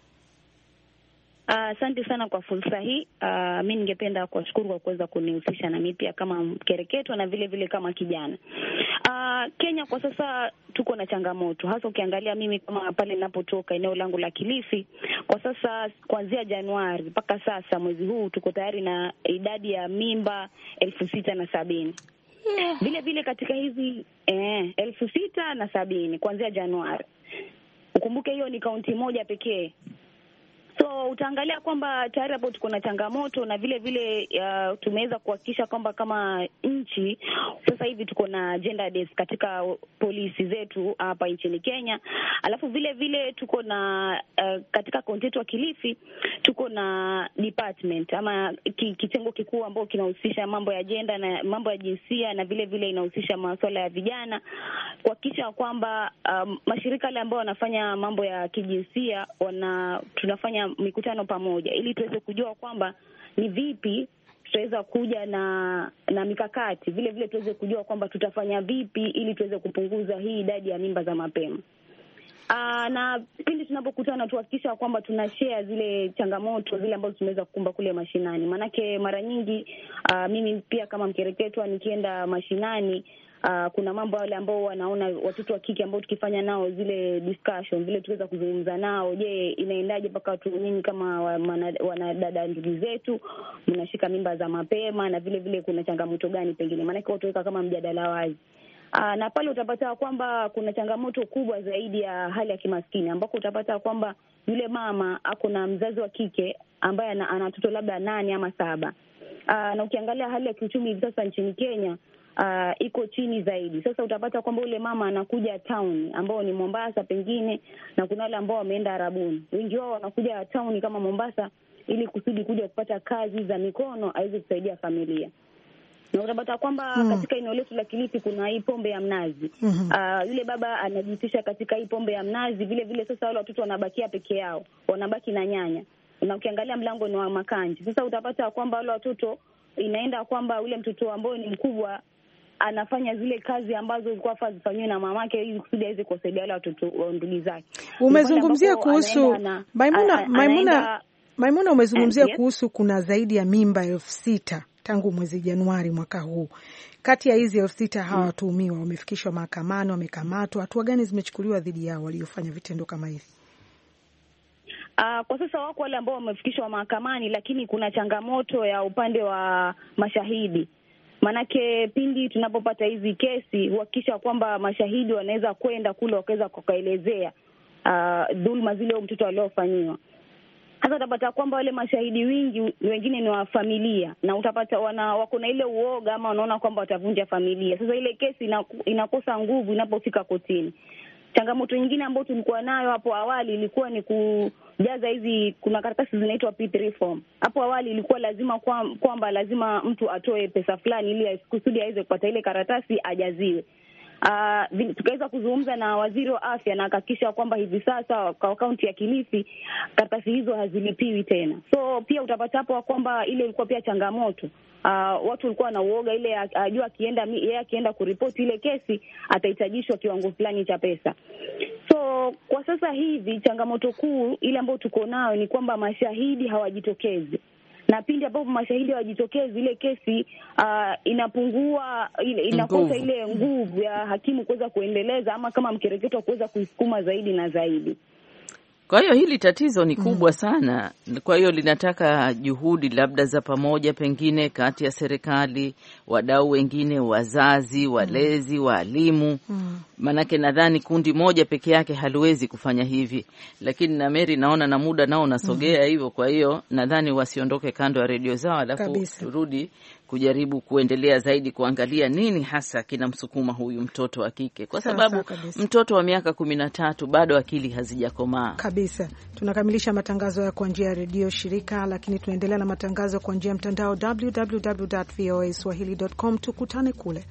Asante uh, sana kwa fursa hii. Uh, mimi ningependa kuwashukuru kwa kuweza kunihusisha na mimi pia kama mkereketo na vile vile kama kijana. Uh, Kenya kwa sasa tuko na changamoto. Hasa ukiangalia mimi kama pale ninapotoka eneo langu la Kilifi, kwa sasa kuanzia Januari mpaka sasa mwezi huu tuko tayari na idadi ya mimba elfu sita na sabini. Yeah. Vile vile katika hizi eh elfu sita na sabini kuanzia Januari. Ukumbuke hiyo ni kaunti moja pekee. So utaangalia kwamba tayari hapo tuko na changamoto, na vile vile uh, tumeweza kuhakikisha kwamba kama nchi sasa hivi tuko na gender desk katika polisi zetu hapa nchini Kenya. Alafu vile vile tuko na uh, katika kaunti yetu ya Kilifi tuko na department ama kitengo kikuu ambao kinahusisha mambo ya gender na mambo ya jinsia, na vile vile inahusisha masuala ya vijana, kuhakikisha kwamba um, mashirika yale ambao wanafanya mambo ya kijinsia wana tunafanya mikutano pamoja ili tuweze kujua kwamba ni vipi tutaweza kuja na na mikakati, vile vile tuweze kujua kwamba tutafanya vipi ili tuweze kupunguza hii idadi ya mimba za mapema. Aa, na pindi tunapokutana tuhakikisha kwamba tuna share zile changamoto zile ambazo tumeweza kukumba kule mashinani. Manake mara nyingi aa, mimi pia kama mkereketwa nikienda mashinani, Uh, kuna mambo wale ambao wanaona watoto wa kike ambao tukifanya nao zile discussion vile tuweza kuzungumza nao, je, inaendaje mpaka watu nyinyi kama wanadada ndugu zetu mnashika mimba za mapema, na vile vile kuna changamoto gani pengine, maana kwa tuweka kama mjadala wazi. Uh, na pale utapata kwamba kuna changamoto kubwa zaidi ya hali ya kimaskini, ambako utapata kwamba yule mama ako na mzazi wa kike ambaye ana watoto labda nane ama saba. Uh, na ukiangalia hali ya kiuchumi hivi sasa nchini Kenya Uh, iko chini zaidi. Sasa utapata kwamba ule mama anakuja town ambao ni Mombasa pengine, na kuna wale ambao wameenda Arabuni. Wengi wao wanakuja town kama Mombasa ili kusudi kuja kupata kazi za mikono aweze kusaidia familia. Na utapata kwamba hmm. katika eneo letu la Kilifi kuna hii pombe ya mnazi. Hmm. Uh, yule baba anajihusisha katika hii pombe ya mnazi, vile vile sasa wale watoto wanabakia peke yao, wanabaki na nyanya. Na ukiangalia mlango ni wa makanji. Sasa utapata kwamba wale watoto inaenda kwamba ule mtoto ambaye ni mkubwa anafanya zile kazi ambazo zilikuwa faa zifanywe na mamake ili kusudi aweze kusaidia wale watoto wa ndugu zake. Umezungumzia kuhusu na, Maimuna a, Maimuna Maimuna umezungumzia and, kuhusu yes. kuna zaidi ya mimba elfu sita tangu mwezi Januari mwaka huu. Kati ya hizi elfu sita hawa watuhumiwa hmm. wamefikishwa mahakamani, wamekamatwa. Hatua gani zimechukuliwa dhidi yao waliofanya vitendo kama hivi? Uh, kwa sasa wako wale ambao wamefikishwa mahakamani, lakini kuna changamoto ya upande wa mashahidi. Manake pindi tunapopata hizi kesi huhakikisha kwamba mashahidi wanaweza kwenda kule wakaweza kukaelezea uh, dhulma zile mtoto aliofanyiwa. Hasa utapata kwamba wale mashahidi wingi wengine ni wa familia, na utapata wana wako na ile uoga ama wanaona kwamba watavunja familia. Sasa ile kesi inaku, inakosa nguvu inapofika kotini. Changamoto nyingine ambayo tulikuwa nayo hapo awali ilikuwa ni kujaza hizi, kuna karatasi zinaitwa P three form. Hapo awali ilikuwa lazima kwamba kwa lazima mtu atoe pesa fulani ili kusudi aweze kupata ile karatasi ajaziwe. Uh, tukaweza kuzungumza na waziri wa afya na akahakikisha kwamba hivi sasa kwa kaunti ya Kilifi karatasi hizo hazilipiwi tena. So pia utapata hapo kwamba ile ilikuwa pia changamoto. Uh, watu walikuwa na uoga ile ajua akienda yeye akienda kuripoti ile kesi atahitajishwa kiwango fulani cha pesa. So kwa sasa hivi changamoto kuu ile ambayo tuko nayo ni kwamba mashahidi hawajitokezi. Na pindi ambapo mashahidi hawajitokezi ile kesi uh, inapungua ile inakosa ile nguvu ya hakimu kuweza kuendeleza ama kama mkereketo kuweza kuisukuma zaidi na zaidi. Kwa hiyo hili tatizo ni kubwa sana. Kwa hiyo linataka juhudi labda za pamoja pengine kati ya serikali, wadau wengine, wazazi, walezi, walimu. Manake nadhani kundi moja peke yake haliwezi kufanya hivi. Lakini na Mary naona na muda nao nasogea hivyo, kwa hiyo nadhani wasiondoke kando ya redio zao, alafu turudi kujaribu kuendelea zaidi kuangalia nini hasa kinamsukuma huyu mtoto wa kike, kwa sababu mtoto wa miaka kumi na tatu bado akili hazijakomaa kabisa. Tunakamilisha matangazo ya kwa njia ya redio shirika, lakini tunaendelea na matangazo kwa njia ya mtandao w w w dot v o a swahili dot com. Tukutane kule.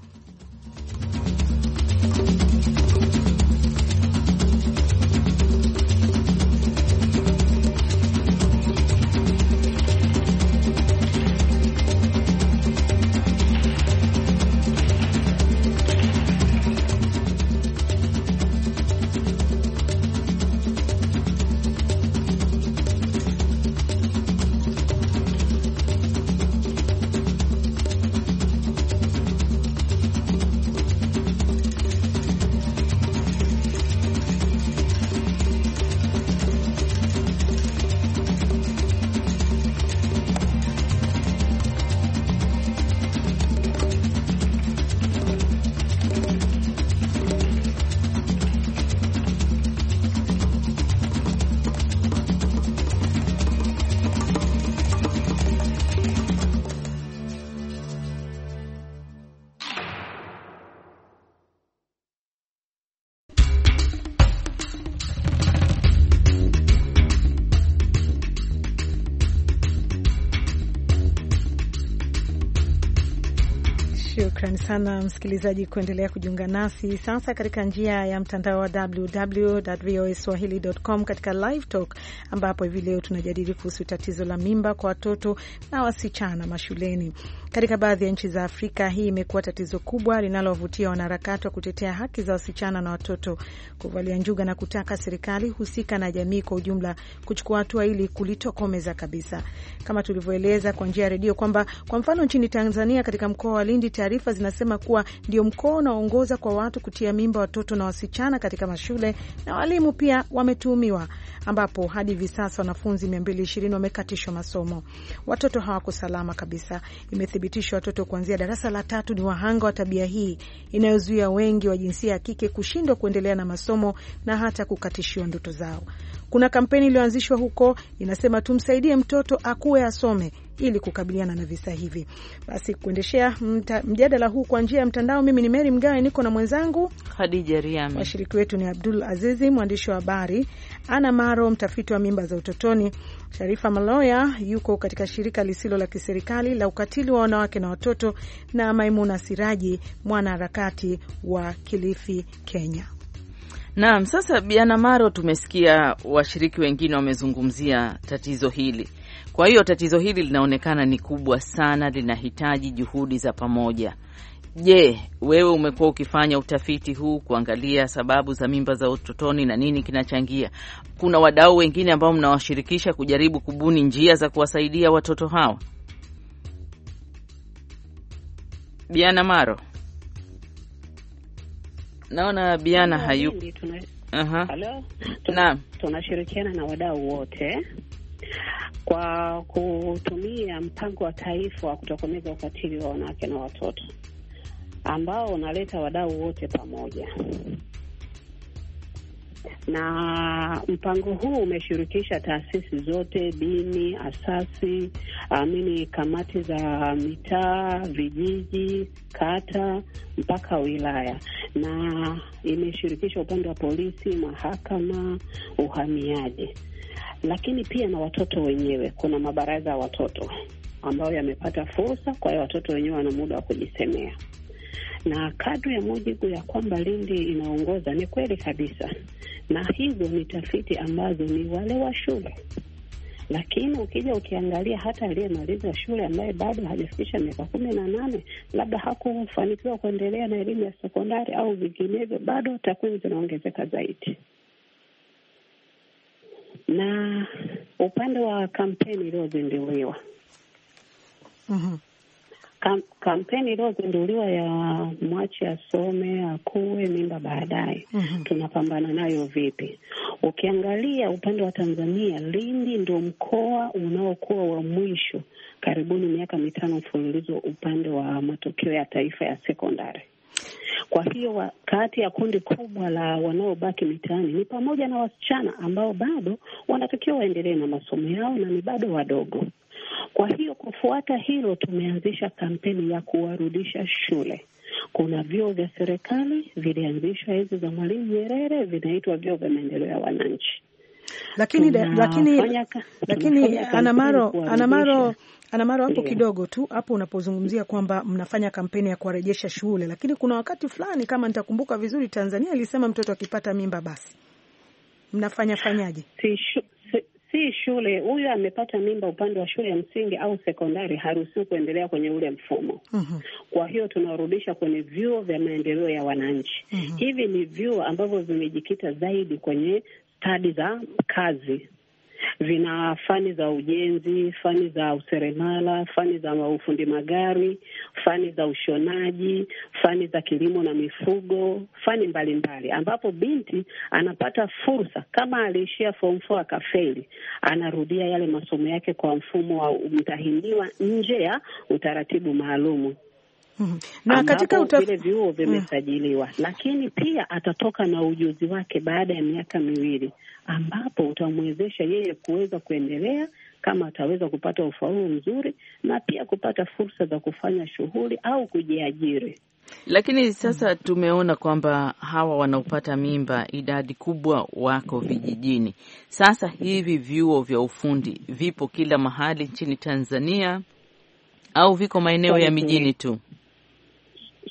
Shukran sana msikilizaji kuendelea kujiunga nasi sasa katika njia ya mtandao wa w w w dot v o a swahili dot com katika live talk, ambapo hivi leo tunajadili kuhusu tatizo la mimba kwa watoto na wasichana mashuleni. Katika baadhi ya nchi za Afrika, hii imekuwa tatizo kubwa linalowavutia wanaharakati wa kutetea haki za wasichana na watoto kuvalia njuga na kutaka serikali husika na jamii kwa ujumla kuchukua hatua ili kulitokomeza kabisa. Kama tulivyoeleza kwa njia ya redio kwamba kwa mfano nchini Tanzania katika mkoa wa Lindi, taarifa zinasema kuwa ndio mkoa unaoongoza kwa watu kutia mimba watoto na wasichana katika mashule, na walimu pia wametuhumiwa, ambapo hadi hivi sasa wanafunzi mia mbili ishirini wamekatishwa masomo. Watoto hawako salama kabisa. Imethibitishwa watoto kuanzia darasa la tatu ni wahanga wa tabia hii inayozuia wengi wa jinsia ya kike kushindwa kuendelea na masomo na hata kukatishiwa ndoto zao. Kuna kampeni iliyoanzishwa huko inasema tumsaidie mtoto akue asome ili kukabiliana na visa hivi. Basi kuendeshea mjadala huu kwa njia ya mtandao, mimi ni Mary Mgawe, niko na mwenzangu Khadija Riami. Washiriki wetu ni Abdul Azizi, mwandishi wa habari, Ana Maro, mtafiti wa mimba za utotoni, Sharifa Maloya yuko katika shirika lisilo la kiserikali la ukatili wa wanawake na watoto, na Maimuna Siraji, mwana harakati wa Kilifi, Kenya. Naam, sasa Biana Maro, tumesikia washiriki wengine wamezungumzia tatizo hili. Kwa hiyo tatizo hili linaonekana ni kubwa sana, linahitaji juhudi za pamoja. Je, wewe umekuwa ukifanya utafiti huu kuangalia sababu za mimba za utotoni na nini kinachangia? Kuna wadau wengine ambao mnawashirikisha kujaribu kubuni njia za kuwasaidia watoto hawa? Biana Maro. Naona Biana hayupo. Aha. Hello. Naam. Tunashirikiana na wadau wote kwa kutumia mpango wa taifa wa kutokomeza ukatili wa wanawake na watoto ambao unaleta wadau wote pamoja. Na mpango huu umeshirikisha taasisi zote, dini, asasi, amini, kamati za mitaa, vijiji, kata, mpaka wilaya. Na imeshirikisha upande wa polisi, mahakama, uhamiaji. Lakini pia na watoto wenyewe. Kuna mabaraza ya watoto ambayo yamepata fursa, kwa hiyo watoto wenyewe wana muda wa kujisemea. Na kadri ya mujibu ya kwamba Lindi inaongoza, ni kweli kabisa. Na hizo ni tafiti ambazo ni wale wa shule. Lakini ukija ukiangalia hata aliyemaliza shule ambaye bado hajafikisha miaka kumi na nane, labda hakufanikiwa kuendelea na elimu ya sekondari au vinginevyo, bado takwimu zinaongezeka zaidi. Na upande wa kampeni iliyozinduliwa. Mhm. Kam, kampeni iliyozinduliwa ya mwache asome akue mimba baadaye. Mm-hmm. Tunapambana nayo vipi? Ukiangalia upande wa Tanzania, Lindi ndio mkoa unaokuwa wa mwisho karibuni miaka mitano mfululizo upande wa matokeo ya taifa ya sekondari. Kwa hiyo kati ya kundi kubwa la wanaobaki mitaani ni pamoja na wasichana ambao bado wanatakiwa waendelee na masomo yao na ni bado wadogo. Kwa hiyo kufuata hilo, tumeanzisha kampeni ya kuwarudisha shule. Kuna vyuo vya serikali vilianzishwa, hizi za Mwalimu Nyerere, vinaitwa vyuo vya maendeleo ya wananchi. Lakini da, lakini fanyaka, lakini Anamaro Anamaro Anamaro hapo kidogo tu hapo unapozungumzia kwamba mnafanya kampeni ya kuwarejesha shule, lakini kuna wakati fulani kama nitakumbuka vizuri Tanzania ilisema mtoto akipata mimba basi mnafanya fanyaje? Si shu, si, si shule huyu amepata mimba upande wa shule ya msingi au sekondari haruhusiwi kuendelea kwenye ule mfumo. Mm-hmm. Kwa hiyo tunarudisha kwenye vyuo vya maendeleo ya wananchi. Mm-hmm. Hivi ni vyuo ambavyo vimejikita zaidi kwenye stadi za kazi. Vina fani za ujenzi, fani za useremala, fani za ufundi magari, fani za ushonaji, fani za kilimo na mifugo, fani mbalimbali, ambapo binti anapata fursa kama aliishia form four akafeli, anarudia yale masomo yake kwa mfumo wa mtahiniwa nje ya utaratibu maalumu. Mm-hmm. Na katika utaf... vile vyuo vimesajiliwa. Mm. Lakini pia atatoka na ujuzi wake baada ya miaka miwili ambapo utamwezesha yeye kuweza kuendelea kama ataweza kupata ufaulu mzuri na pia kupata fursa za kufanya shughuli au kujiajiri. Lakini sasa tumeona kwamba hawa wanaopata mimba idadi kubwa wako vijijini. Sasa hivi vyuo vya ufundi vipo kila mahali nchini Tanzania au viko maeneo ya mijini tu?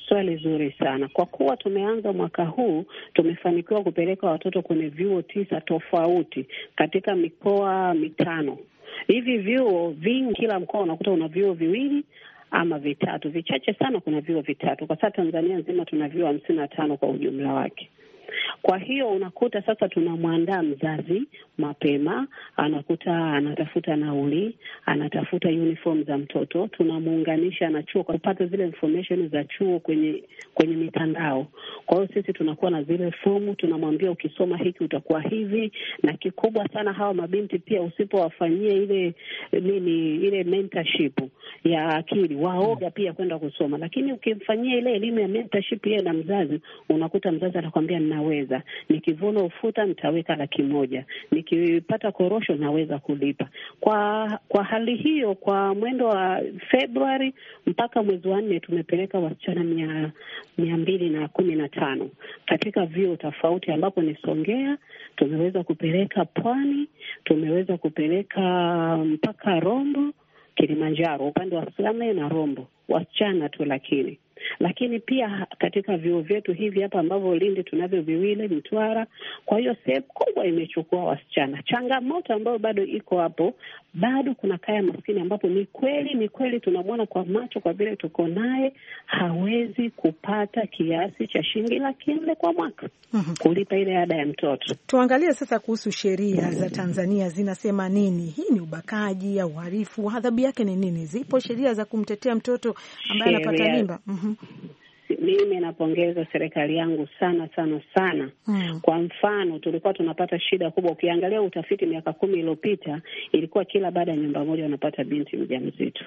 Swali zuri sana. Kwa kuwa tumeanza mwaka huu, tumefanikiwa kupeleka watoto kwenye vyuo tisa tofauti katika mikoa mitano. Hivi vyuo vingi, kila mkoa unakuta una vyuo viwili ama vitatu. Vichache sana kuna vyuo vitatu. Kwa sasa Tanzania nzima tuna vyuo hamsini na tano kwa ujumla wake. Kwa hiyo unakuta sasa tunamwandaa mzazi mapema, anakuta anatafuta nauli, anatafuta uniform za mtoto, tunamuunganisha na chuo kwa kupata zile information za chuo kwenye kwenye mitandao. Kwa hiyo sisi tunakuwa na zile fomu, tunamwambia ukisoma hiki utakuwa hivi, na kikubwa sana hawa mabinti pia usipowafanyia ile nini ile mentorship ya akili, waoga pia kwenda kusoma. Lakini ukimfanyia ile elimu ya mentorship yeye na mzazi, unakuta mzazi atakwambia ninaweza. Nikivuna ufuta nitaweka laki moja. Nikipata korosho naweza kulipa. Kwa kwa hali hiyo, kwa mwendo wa Februari mpaka mwezi wa nne tumepeleka wasichana mia, mia mbili na kumi na tano katika vyuo tofauti, ambapo ni Songea, tumeweza kupeleka Pwani, tumeweza kupeleka mpaka Rombo, Kilimanjaro, upande wa Same na Rombo, wasichana tu lakini. Lakini pia katika vyuo vyetu hivi hapa ambavyo Lindi tunavyo viwili, Mtwara. Kwa hiyo sehemu kubwa imechukua wasichana. Changamoto ambayo bado iko hapo, bado kuna kaya maskini ambapo ni kweli ni kweli tunamwona kwa macho, kwa vile tuko naye, hawezi kupata kiasi cha shilingi laki nne kwa mwaka mm-hmm. kulipa ile ada ya mtoto. Tuangalie sasa kuhusu sheria za Tanzania zinasema nini? Hii ni ubakaji au uhalifu, adhabu yake ni nini? Zipo sheria za kumtetea mtoto ambaye anapata mimba? Mhm. Mimi napongeza serikali yangu sana sana sana. Mm. Kwa mfano, tulikuwa tunapata shida kubwa. Ukiangalia utafiti miaka kumi iliyopita, ilikuwa kila baada ya nyumba moja unapata binti mjamzito.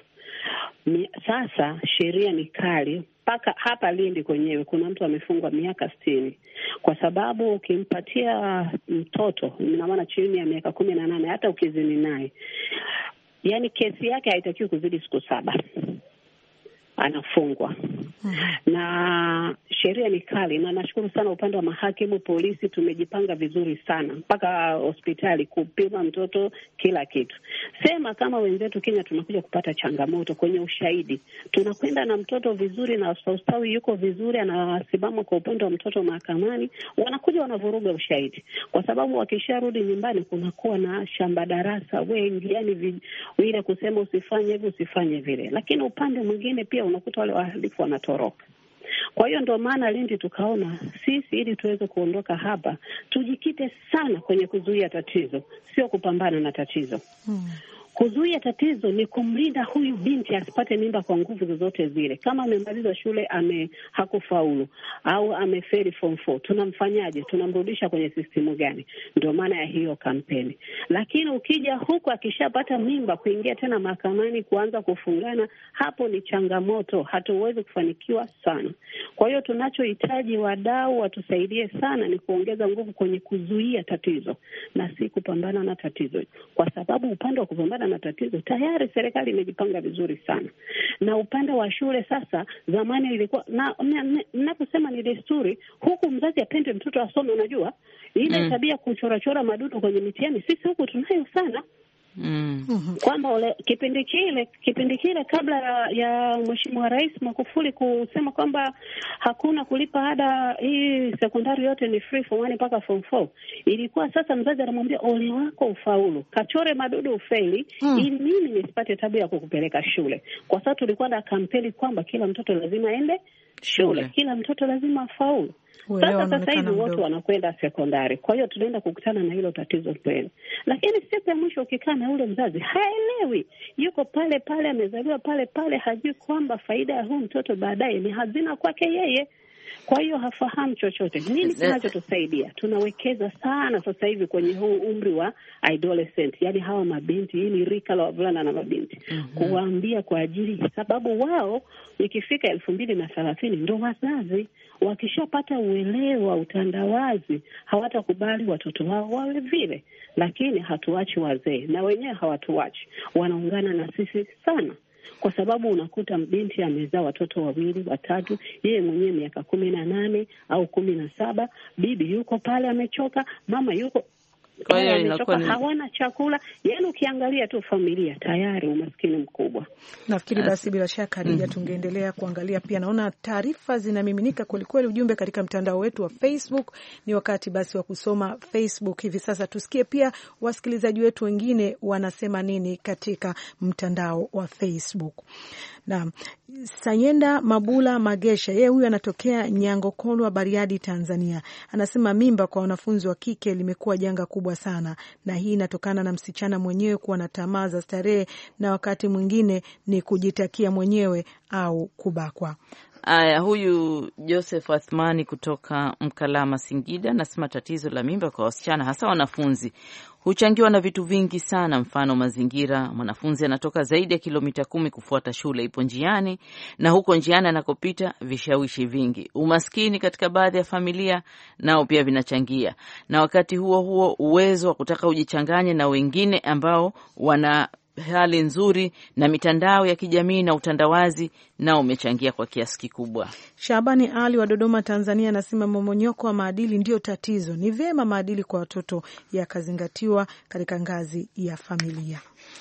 Sasa sheria ni kali. Paka hapa Lindi kwenyewe kuna mtu amefungwa miaka sitini kwa sababu ukimpatia mtoto, ina maana chini ya miaka kumi na nane, hata ukizini naye, yani kesi yake haitakiwi kuzidi siku saba, anafungwa. Mm-hmm. Na sheria ni kali, na nashukuru sana upande wa mahakimu, polisi, tumejipanga vizuri sana, mpaka hospitali kupima mtoto kila kitu. Sema kama wenzetu Kenya tunakuja kupata changamoto kwenye ushahidi. Tunakwenda na mtoto vizuri na ustawi yuko vizuri, anasimama kwa upande wa mtoto mahakamani, wanakuja wanavuruga ushahidi. Kwa sababu wakisharudi nyumbani kunakuwa na shamba darasa wengi, yani vile kusema usifanye hivi usifanye vile. Lakini upande mwingine pia unakuta wale wahalifu wanatoroka. Kwa hiyo ndio maana Lindi tukaona sisi ili tuweze kuondoka hapa, tujikite sana kwenye kuzuia tatizo, sio kupambana na tatizo. Hmm. Kuzuia tatizo ni kumlinda huyu binti asipate mimba kwa nguvu zozote zile. Kama amemaliza shule ame hakufaulu au amefeli form four, tunamfanyaje? Tunamrudisha kwenye sistimu gani? Ndio maana ya hiyo kampeni. Lakini ukija huku akishapata mimba, kuingia tena mahakamani kuanza kufungana, hapo ni changamoto, hatuwezi kufanikiwa sana. Kwa hiyo tunachohitaji wadau watusaidie sana ni kuongeza nguvu kwenye kuzuia tatizo na si kupambana na tatizo. Kwa sababu upande wa kupambana na tatizo tayari serikali imejipanga vizuri sana. Na upande wa shule sasa, zamani ilikuwa na ninaposema ni desturi, huku mzazi apende mtoto asome, unajua ile mm. tabia kuchora-chora madudu kwenye mitihani, sisi huku tunayo sana. Mm. Kwamba kipindi kile kipindi kile kabla ya Mheshimiwa Rais Magufuli kusema kwamba hakuna kulipa ada, hii sekondari yote ni free form one mpaka form four, ilikuwa sasa mzazi anamwambia ole wako ufaulu, kachore madudu ufeli, mm. ili mimi nisipate tabu ya kukupeleka shule. Kwa sababu tulikuwa na kampeni kwamba kila mtoto lazima aende shule, shule. Kila mtoto lazima afaulu. Sasa sasa hivi wote wanakwenda sekondari. Kwa hiyo tunaenda kukutana na hilo tatizo kweli. Lakini siku ya mwisho ukikaa na yule mzazi, haelewi. Yuko pale pale, amezaliwa pale pale, hajui kwamba faida ya huyu mtoto baadaye ni hazina kwake yeye. Kwa hiyo hafahamu chochote. Nini kinachotusaidia? Tunawekeza sana sasa hivi kwenye huu umri wa adolescent, yani hawa mabinti, hii ni rika la wavulana na mabinti. Mm-hmm. Kuwaambia kwa ajili, sababu wao ikifika elfu mbili na thelathini ndo wazazi. Wakishapata uelewa, utandawazi, hawatakubali watoto wao wawe vile. Lakini hatuachi wazee, na wenyewe hawatuachi. Wanaungana na sisi sana. Kwa sababu unakuta binti amezaa watoto wawili, watatu, yeye mwenyewe miaka kumi na nane au kumi na saba, bibi yuko pale amechoka, mama yuko Kwa hiyo inakuwa ni... hawana chakula. Yaani ukiangalia tu familia tayari umaskini mkubwa. Nafikiri basi bila shaka Hadija, mm. tungeendelea kuangalia pia. Naona taarifa zinamiminika kweli kweli, ujumbe katika mtandao wetu wa Facebook. Ni wakati basi wa kusoma Facebook hivi sasa. Tusikie pia wasikilizaji wetu wengine wanasema nini katika mtandao wa Facebook. Naam, Sayenda Mabula Magesha, yeye huyu anatokea Nyangokolwa, Bariadi, Tanzania. Anasema mimba kwa wanafunzi wa kike limekuwa janga kubwa sana, na hii inatokana na msichana mwenyewe kuwa na tamaa za starehe, na wakati mwingine ni kujitakia mwenyewe au kubakwa. Aya, huyu Joseph Athmani kutoka Mkalama, Singida, anasema tatizo la mimba kwa wasichana hasa wanafunzi huchangiwa na vitu vingi sana, mfano mazingira. Mwanafunzi anatoka zaidi ya kilomita kumi kufuata shule, ipo njiani, na huko njiani anakopita vishawishi vingi. Umaskini katika baadhi ya familia nao pia vinachangia, na wakati huo huo uwezo wa kutaka ujichanganye na wengine ambao wana hali nzuri, na mitandao ya kijamii na utandawazi nao umechangia kwa kiasi kikubwa. Shabani Ali wa Dodoma, Tanzania, anasema mmomonyoko wa maadili ndio tatizo. Ni vyema maadili kwa watoto yakazingatiwa katika ngazi ya familia.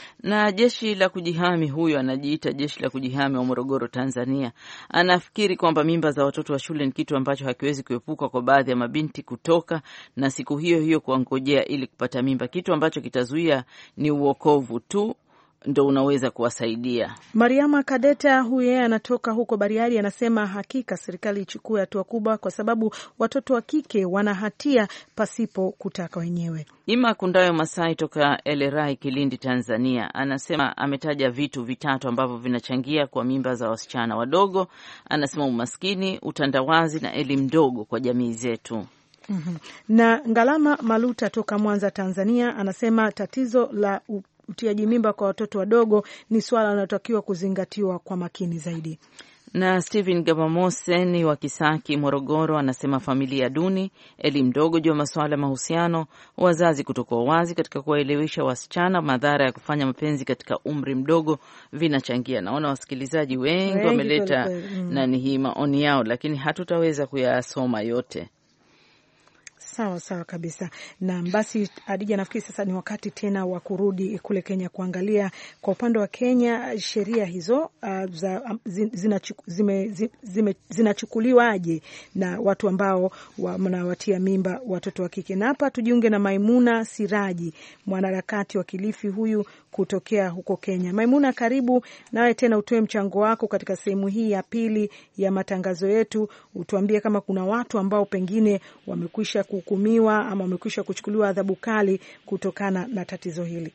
Na jeshi la kujihami, huyo anajiita jeshi la kujihami wa Morogoro, Tanzania, anafikiri kwamba mimba za watoto wa shule ni kitu ambacho hakiwezi kuepuka kwa baadhi ya mabinti kutoka na siku hiyo hiyo kuangojea ili kupata mimba. Kitu ambacho kitazuia ni uokovu tu ndo unaweza kuwasaidia. Mariama Kadeta, huyu yeye anatoka huko Bariadi, anasema hakika serikali ichukue hatua kubwa kwa sababu watoto wa kike wana hatia pasipo kutaka wenyewe. Ima Kundayo Masai toka Elerai, Kilindi, Tanzania, anasema ametaja vitu vitatu ambavyo vinachangia kwa mimba za wasichana wadogo. Anasema umaskini, utandawazi na elimu ndogo kwa jamii zetu. Mm-hmm. Na Ngalama Maluta toka Mwanza, Tanzania, anasema tatizo la utiaji mimba kwa watoto wadogo ni swala linalotakiwa kuzingatiwa kwa makini zaidi. Na Steven Gabamose wa Kisaki, Morogoro, anasema familia duni, elimu ndogo juu ya masuala ya mahusiano, wazazi kutokuwa wazi katika kuwaelewesha wasichana madhara ya kufanya mapenzi katika umri mdogo vinachangia. Naona wasikilizaji wengi wameleta mm. nani hii maoni yao, lakini hatutaweza kuyasoma yote. Sawa sawa kabisa. Na basi Hadija, nafikiri sasa ni wakati tena wa kurudi kule Kenya kuangalia kwa upande wa Kenya sheria hizo uh, za, zinachukuliwaje zime, zime, na watu ambao wanawatia mimba watoto wa kike. Na hapa tujiunge na Maimuna Siraji, mwanaharakati wa Kilifi huyu kutokea huko Kenya. Maimuna, karibu nawe tena utoe mchango wako katika sehemu hii ya pili ya matangazo yetu. Utuambie kama kuna watu ambao pengine wamekwisha kuhukumiwa ama wamekwisha kuchukuliwa adhabu kali kutokana na tatizo hili.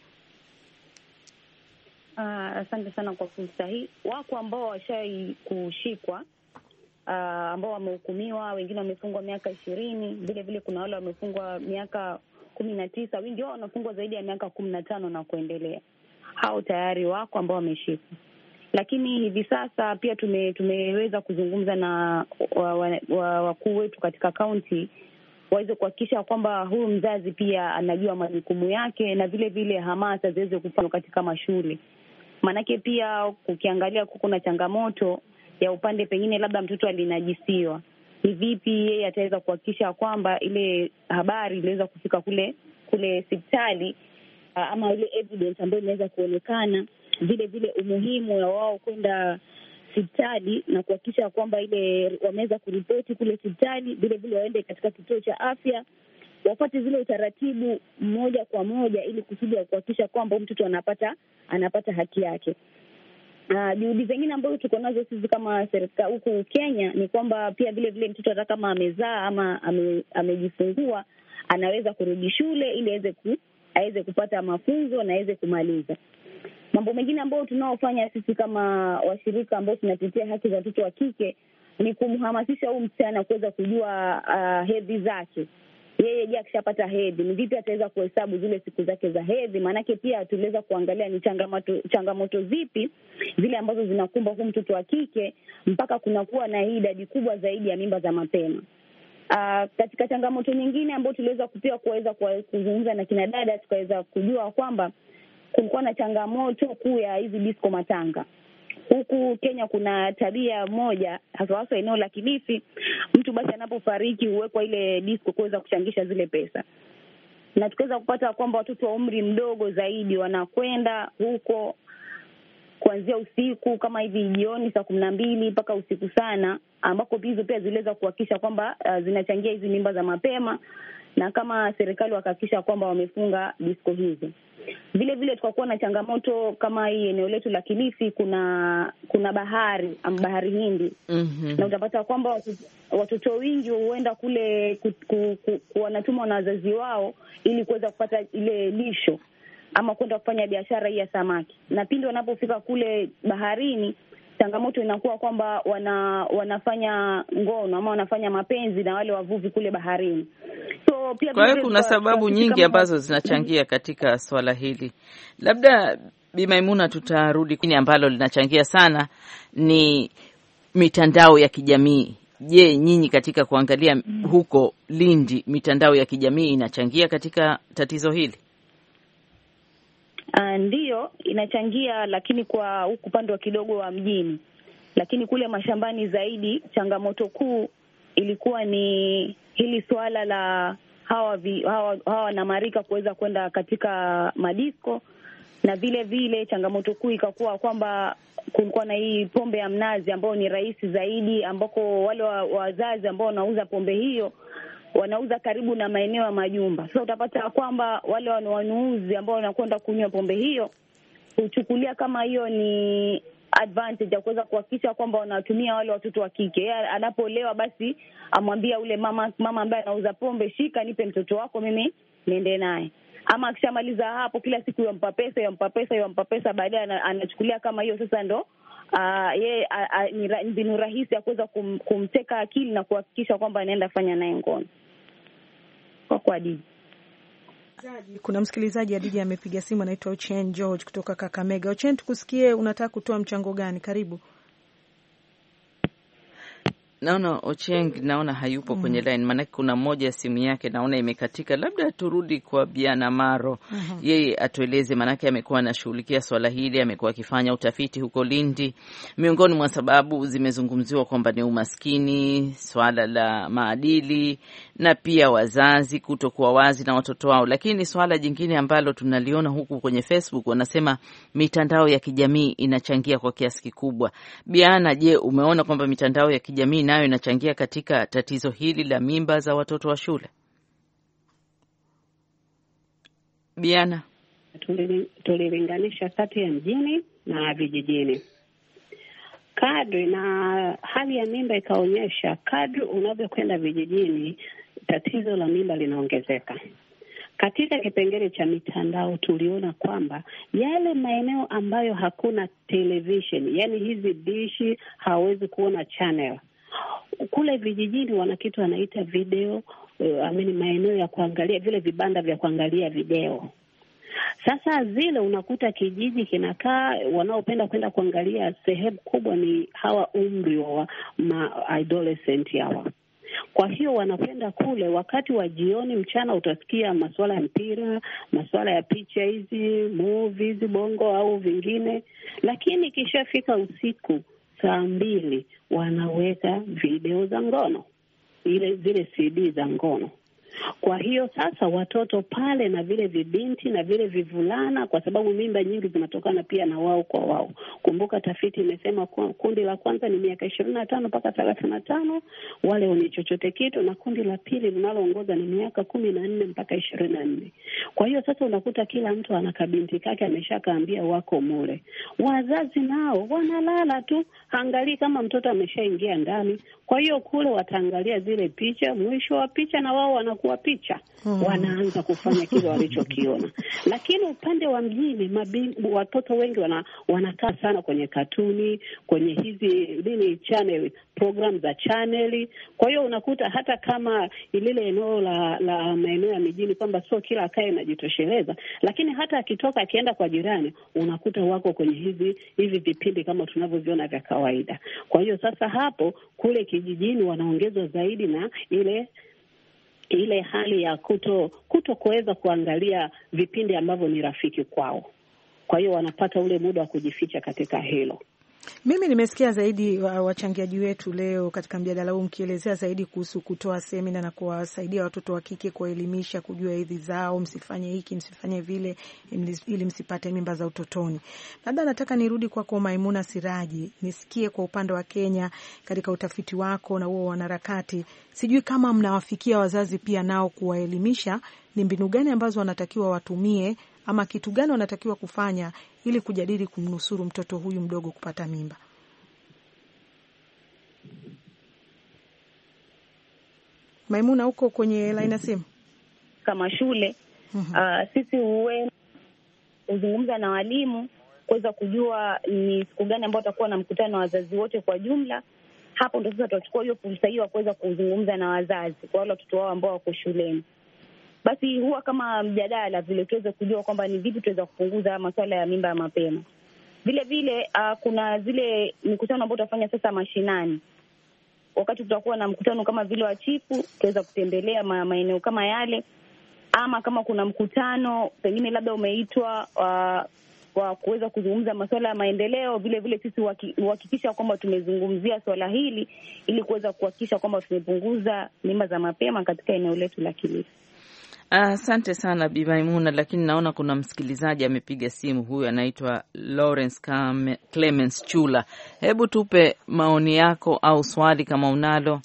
Uh, asante sana kwa fursa hii. Wako ambao washai kushikwa, uh, ambao wamehukumiwa, wengine wamefungwa miaka ishirini, vile vile kuna wale wamefungwa miaka kumi na tisa, wengi wao wanafungwa zaidi ya miaka kumi na tano na kuendelea. Hao tayari wako ambao wameshikwa. Lakini hivi sasa pia tume, tumeweza kuzungumza na wakuu wa, wa, wa wetu katika kaunti waweze kuhakikisha kwamba huyu mzazi pia anajua majukumu yake, na vile vile hamasa ziweze kufanywa katika mashule. Maanake pia ukiangalia kuna changamoto ya upande pengine labda mtoto alinajisiwa. Ni vipi yeye ataweza kuhakikisha kwamba ile habari iliweza kufika kule kule hospitali, ama ile evidence ambayo inaweza kuonekana, vile vile umuhimu wa wao kwenda hospitali na kuhakikisha kwamba ile wameweza kuripoti kule hospitali, vile vile waende katika kituo cha afya wafuate zile utaratibu moja kwa moja ili kusudi kuhakikisha kwamba mtoto anapata anapata haki yake. Uh, juhudi zingine ambazo tuko nazo sisi kama serikali huku Kenya ni kwamba pia vile vile mtoto hata kama amezaa ama ame, amejifungua anaweza kurudi shule ili aweze ku, aweze kupata mafunzo na aweze kumaliza. Mambo mengine ambayo tunaofanya sisi kama washirika ambao tunatetea haki za watoto wa kike ni kumhamasisha huyu msichana kuweza kujua uh, hedhi zake. Yeye je, akishapata hedhi ni vipi ataweza kuhesabu zile siku zake za hedhi? Maanake pia tuliweza kuangalia ni changamoto changamoto zipi zile ambazo zinakumba huyu mtoto wa kike mpaka kunakuwa na hii idadi kubwa zaidi ya mimba za mapema. Uh, katika changamoto nyingine ambayo tuliweza kupia kuweza kuzungumza na kina dada, tukaweza kujua kwamba kulikuwa na changamoto kuu ya hizi disco matanga. Huku Kenya kuna tabia moja hasa hasa eneo la Kilifi, mtu basi anapofariki huwekwa ile disco kuweza kuchangisha zile pesa. na tukaweza kupata kwamba watoto wa umri mdogo zaidi wanakwenda huko kuanzia usiku kama hivi jioni saa kumi na mbili mpaka usiku sana, ambako hizo pia ziliweza kuhakikisha kwamba uh, zinachangia hizi mimba za mapema, na kama serikali wakahakikisha kwamba wamefunga disco hizo. Vile vile tukakuwa na changamoto kama hii eneo letu la Kilifi, kuna kuna bahari bahari Hindi. Mm-hmm. Na utapata kwamba watoto, watoto wengi huenda kule ku, ku, ku, ku, wanatumwa na wazazi wao ili kuweza kupata ile lisho ama kwenda kufanya biashara hii ya samaki. Na pindi wanapofika kule baharini, changamoto inakuwa kwamba wana wanafanya ngono ama wanafanya mapenzi na wale wavuvi kule baharini. So pia kwa hiyo kuna sababu nyingi ambazo zinachangia katika swala hili. Labda Bi Maimuna, tutarudi kwenye ambalo linachangia sana ni mitandao ya kijamii. Je, nyinyi katika kuangalia huko Lindi, mitandao ya kijamii inachangia katika tatizo hili? Uh, ndiyo inachangia, lakini kwa huku upande wa kidogo wa mjini. Lakini kule mashambani zaidi changamoto kuu ilikuwa ni hili swala la hawa vi, hawa, hawa na marika kuweza kwenda katika madisko, na vile vile changamoto kuu ikakuwa kwamba kulikuwa na hii pombe ya mnazi ambayo ni rahisi zaidi, ambako wale wazazi ambao wanauza pombe hiyo wanauza karibu na maeneo ya majumba. So utapata kwamba wale wanunuzi ambao wanakwenda kunywa pombe hiyo huchukulia kama hiyo ni advantage ya kuweza kuhakikisha kwamba wanatumia wale watoto wa kike. Yeye anapolewa basi amwambia ule mama mama ambaye anauza pombe, shika nipe mtoto wako mimi niende naye. Ama akishamaliza hapo kila siku yompa pesa yompa pesa yompa pesa, baadaye anachukulia kama hiyo sasa ndo Uh, ye uh, uh, mbinu rahisi ya kuweza kum, kumteka akili na kuhakikisha kwamba anaenda fanya naye ngono. Kwa kwa Adiji. Kuna msikilizaji Adiji amepiga simu, anaitwa Ochen George kutoka Kakamega. Ochen, tukusikie, unataka kutoa mchango gani? Karibu. Naona Ocheng naona hayupo mm. kwenye line, maana kuna mmoja simu yake naona imekatika. Labda turudi kwa Biana Maro. Mm-hmm. Yeye atueleze, maana amekuwa anashughulikia swala hili, amekuwa akifanya utafiti huko Lindi. Miongoni mwa sababu zimezungumziwa kwamba ni umaskini, swala la maadili na pia wazazi kutokuwa wazi na watoto wao. Lakini swala jingine ambalo tunaliona huku kwenye Facebook, wanasema mitandao ya kijamii inachangia kwa kiasi kikubwa. Biana, je, umeona kwamba mitandao ya kijamii nayo inachangia katika tatizo hili la mimba za watoto wa shule? Biana, tulilinganisha kati ya mjini na vijijini. Kadri na hali ya mimba ikaonyesha kadri unavyokwenda vijijini tatizo la mimba linaongezeka. Katika kipengele cha mitandao tuliona kwamba yale maeneo ambayo hakuna television, yani hizi dishi hawezi kuona channel, kule vijijini wana kitu anaita video, uh, amini maeneo ya kuangalia, vile vibanda vya kuangalia video. Sasa zile unakuta kijiji kinakaa, wanaopenda kwenda kuangalia sehemu kubwa ni hawa umri wa ma adolescent hawa. Kwa hiyo wanakwenda kule wakati wa jioni, mchana utasikia masuala ya mpira, masuala ya picha hizi, movies, bongo au vingine. Lakini kishafika usiku saa mbili wanaweka video za ngono, ile zile C D za ngono. Kwa hiyo sasa watoto pale na vile vibinti na vile vivulana, kwa sababu mimba nyingi zinatokana pia na wao kwa wao. Kumbuka tafiti imesema kundi la kwanza ni miaka ishirini na tano mpaka thelathini na tano, wale wenye chochote kitu, na kundi la pili linaloongoza ni miaka kumi na nne mpaka ishirini na nne. Kwa hiyo sasa unakuta kila mtu ana kabinti kake ameshakaambia wako mule. Wazazi nao wanalala tu, angalia kama mtoto ameshaingia ndani. Kwa hiyo kule wataangalia zile picha, mwisho wa picha na wao wanakuwa picha. Hmm. Wanaanza kufanya kile walichokiona. Lakini upande wa mjini mabinti, watoto wengi wana, wanakaa sana kwenye katuni, kwenye hizi nini channel, program za channel. Kwa hiyo unakuta hata kama ilile eneo la la maeneo ya mijini kwamba sio kila akae anajitosheleza, lakini hata akitoka akienda kwa jirani unakuta wako kwenye hizi hivi vipindi kama tunavyoviona vya kawaida. Kwa hiyo sasa hapo kule kijijini wanaongezwa zaidi na ile ile hali ya kuto kuto kuweza kuangalia vipindi ambavyo ni rafiki kwao. Kwa hiyo wanapata ule muda wa kujificha katika hilo. Mimi nimesikia zaidi wachangiaji wetu leo katika mjadala huu mkielezea zaidi kuhusu kutoa semina na kuwasaidia watoto wa kike kuwaelimisha, kujua hedhi zao, msifanye hiki, msifanye vile, ili msipate mimba za utotoni. Labda nataka nirudi kwako Maimuna Siraji, nisikie kwa upande wa Kenya katika utafiti wako na huo wanaharakati. Sijui kama mnawafikia wazazi pia nao kuwaelimisha ni mbinu gani ambazo wanatakiwa watumie ama kitu gani wanatakiwa kufanya ili kujadili kumnusuru mtoto huyu mdogo kupata mimba. Maimuna, huko kwenye line ya simu? Kama shule, mm -hmm. uh, sisi huwe uzungumza na walimu kuweza kujua ni siku gani ambao tutakuwa na mkutano wa wazazi wote kwa jumla. Hapo ndio sasa tutachukua hiyo fursa hiyo kuweza kuzungumza na wazazi kwa wale watoto wao ambao wako shuleni. Basi huwa kama mjadala vile tuweze kujua kwamba ni vipi tuweza kupunguza masuala ya mimba ya mapema. Vile vile uh, kuna zile mikutano ambayo tutafanya sasa mashinani. Wakati tutakuwa na mkutano kama vile wa chifu, tuweza kutembelea ma, maeneo kama yale, ama kama kuna mkutano pengine labda umeitwa uh, kwa kuweza kuzungumza masuala ya maendeleo, vile vile sisi uhakikisha kwamba tumezungumzia swala hili ili kuweza kuhakikisha kwamba tumepunguza mimba za mapema katika eneo letu la Kilifi. Asante uh, sana Bi Maimuna, lakini naona kuna msikilizaji amepiga simu. Huyu anaitwa Lawrence Clemens Chula. Hebu tupe maoni yako au swali kama unalo.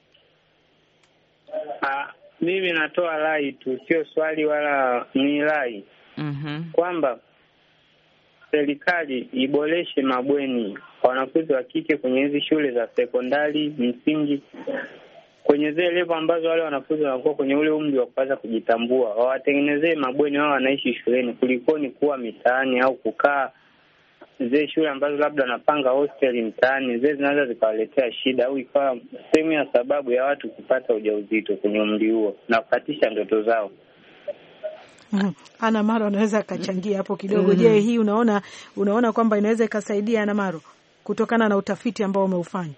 Uh, mimi natoa rai tu, sio swali wala ni rai. Mhm. Kwamba serikali iboreshe mabweni kwa wanafunzi wa kike kwenye hizi shule za sekondari, msingi, kwenye zile level ambazo wale wanafunzi wanakuwa kwenye ule umri wa kuanza kujitambua. Wawatengenezee mabweni wao wanaishi shuleni kulikoni kuwa mitaani au kukaa zile shule ambazo labda wanapanga hostel mtaani. Zile zinaweza zikawaletea shida au ikawa sehemu ya sababu ya watu kupata ujauzito kwenye umri huo na kukatisha ndoto zao. Mm. Ana Maro anaweza akachangia hapo kidogo. Je, mm -hmm. hii unaona unaona kwamba inaweza ikasaidia Ana Maro kutokana na utafiti ambao umeufanya?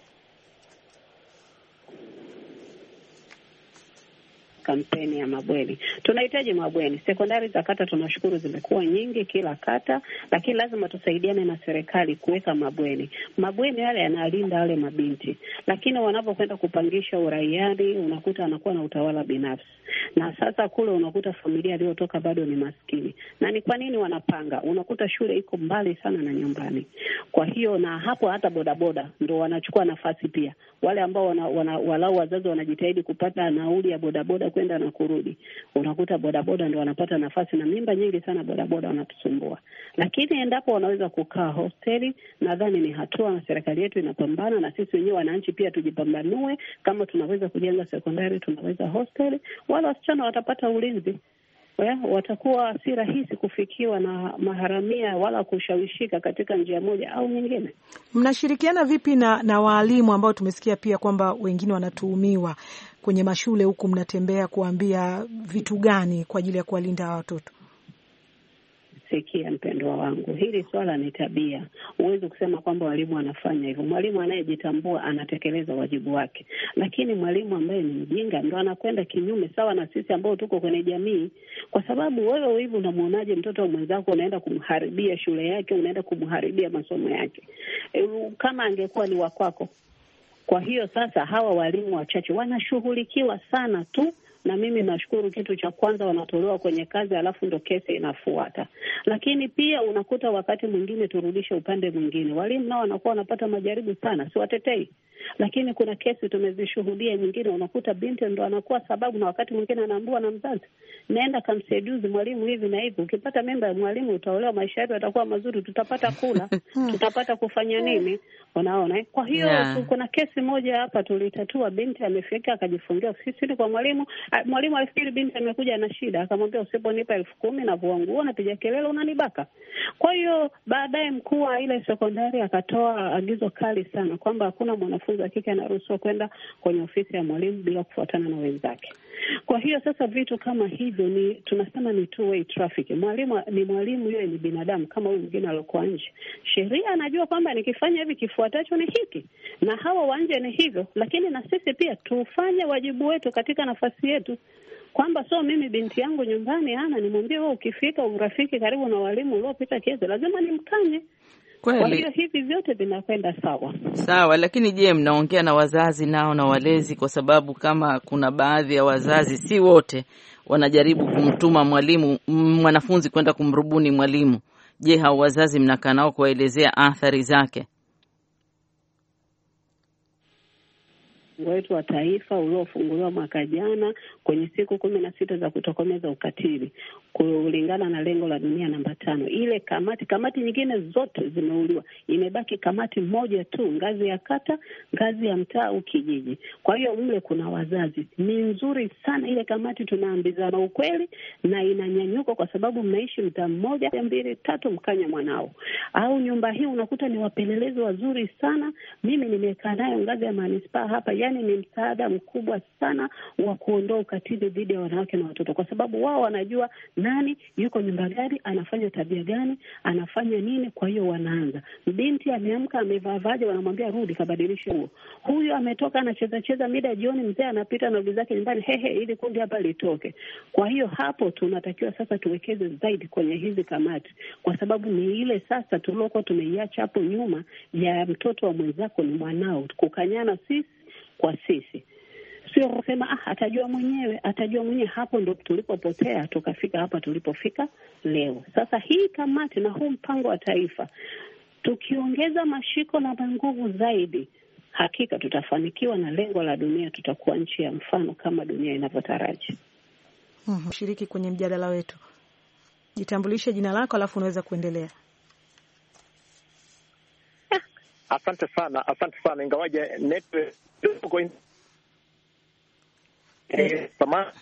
Kampeni ya mabweni. Tunahitaji mabweni. Sekondari za kata tunashukuru zimekuwa nyingi kila kata, lakini lazima tusaidiane na serikali kuweka mabweni. Mabweni yale yanalinda wale mabinti. Lakini wanapokwenda kupangisha uraiani, unakuta anakuwa na utawala binafsi. Na sasa kule unakuta familia iliyotoka bado ni maskini. Na ni kwa nini wanapanga? Unakuta shule iko mbali sana na nyumbani. Kwa hiyo na hapo hata bodaboda ndio wanachukua nafasi pia. Wale ambao wana, wana walau wazazi wanajitahidi kupata nauli ya bodaboda kwenda na kurudi. Unakuta bodaboda ndio wanapata nafasi na mimba nyingi sana bodaboda wanatusumbua. Lakini endapo wanaweza kukaa hosteli, nadhani ni hatua na serikali yetu inapambana na sisi wenyewe wananchi pia tujipambanue. Kama tunaweza kujenga sekondari, tunaweza hosteli, wala wasichana watapata ulinzi. We, watakuwa si rahisi kufikiwa na maharamia wala kushawishika katika njia moja au nyingine. Mnashirikiana vipi na, na walimu ambao tumesikia pia kwamba wengine wanatuhumiwa kwenye mashule huku, mnatembea kuambia vitu gani kwa ajili ya kuwalinda watoto? Sikia mpendwa wangu, hili swala ni tabia. Huwezi kusema kwamba walimu wanafanya hivyo. Mwalimu anayejitambua anatekeleza wajibu wake. Lakini mwalimu ambaye ni mjinga ndo anakwenda kinyume sawa na sisi ambao tuko kwenye jamii. Kwa sababu wewe hivi unamuonaje mtoto wa mwenzako unaenda kumharibia shule yake, unaenda kumharibia masomo yake? E, kama angekuwa ni wa kwako. Kwa hiyo sasa hawa walimu wachache wanashughulikiwa sana tu. Na mimi nashukuru kitu cha kwanza wanatolewa kwenye kazi alafu ndo kesi inafuata. Lakini pia unakuta wakati mwingine turudishe upande mwingine. Walimu nao wanakuwa wanapata majaribu sana, si watetei. Lakini kuna kesi tumezishuhudia nyingine unakuta binti ndo anakuwa sababu na wakati mwingine anaambiwa na mzazi, naenda kamsaidizi mwalimu hivi na hivi. Ukipata mimba ya mwalimu utaolewa, maisha yetu yatakuwa mazuri, tutapata kula, tutapata kufanya nini? Unaona? Kwa hiyo yeah. Kuna kesi moja hapa tulitatua, binti amefika akajifungia ofisini kwa mwalimu. Mwalimu alifikiri binti amekuja na shida, akamwambia usiponipa elfu kumi na vua nguo na piga kelele unanibaka. Kwa hiyo baadaye mkuu wa ile sekondari akatoa agizo kali sana kwamba hakuna mwanafunzi wa kike anaruhusiwa kwenda kwenye ofisi ya mwalimu bila kufuatana na wenzake. Kwa hiyo sasa vitu kama hivyo ni tunasema ni two way traffic. Mwalimu ni mwalimu, yeye ni binadamu kama huyu mwingine aliyokuwa nje. Sheria anajua kwamba nikifanya hivi kifuatacho ni hiki. Na hawa wa nje ni hivyo, lakini na sisi pia tufanye wajibu wetu katika nafasi yetu. Kwamba so mimi binti yangu nyumbani ana nimwambie wewe ukifika urafiki karibu na walimu uliopita kiasi lazima nimkanye. Kweli. Kwa hiyo hivi vyote vinakwenda sawa sawa. Lakini je, mnaongea na wazazi nao na walezi? Kwa sababu kama kuna baadhi ya wazazi, si wote, wanajaribu kumtuma mwalimu mwanafunzi kwenda kumrubuni mwalimu. Je, hao wazazi mnakaa nao kuwaelezea athari zake? wetu wa taifa uliofunguliwa mwaka jana kwenye siku kumi na sita za kutokomeza ukatili kulingana na lengo la dunia namba tano. Ile kamati kamati nyingine zote zimeuliwa, imebaki kamati moja tu, ngazi ya kata, ngazi ya mtaa au kijiji. Kwa hiyo mle kuna wazazi. Ni nzuri sana ile kamati, tunaambizana ukweli na inanyanyuka, kwa sababu mnaishi mtaa mmoja, mbili tatu, mkanya mwanao au nyumba hii, unakuta ni wapelelezi wazuri sana. Mimi nimekaa nayo ngazi ya manispaa hapa, yani ni msaada mkubwa sana wa kuondoa ukatili dhidi ya wanawake na watoto, kwa sababu wao wanajua nani yuko nyumba gani, anafanya tabia gani, anafanya nini. Kwa hiyo wanaanza, binti ameamka amevaa vaje, wanamwambia rudi kabadilishe huo. Huyu ametoka anacheza cheza mida jioni, mzee anapita na rudi zake nyumbani, hehe, ili kundi hapa litoke. Kwa hiyo hapo tunatakiwa sasa tuwekeze zaidi kwenye hizi kamati, kwa sababu ni ile sasa tuliokuwa tumeiacha hapo nyuma ya mtoto wa mwenzako ni mwanao, kukanyana sisi kwa sisi. Sio kusema ah, atajua mwenyewe, atajua mwenyewe. Hapo ndo tulipopotea, tukafika hapa tulipofika leo. Sasa hii kamati na huu mpango wa taifa, tukiongeza mashiko na nguvu zaidi, hakika tutafanikiwa na lengo la dunia, tutakuwa nchi ya mfano kama dunia inavyotaraji. Mhm, shiriki kwenye mjadala wetu. Jitambulishe jina lako alafu unaweza kuendelea. Asante sana, asante sana. Ingawaje network Eh,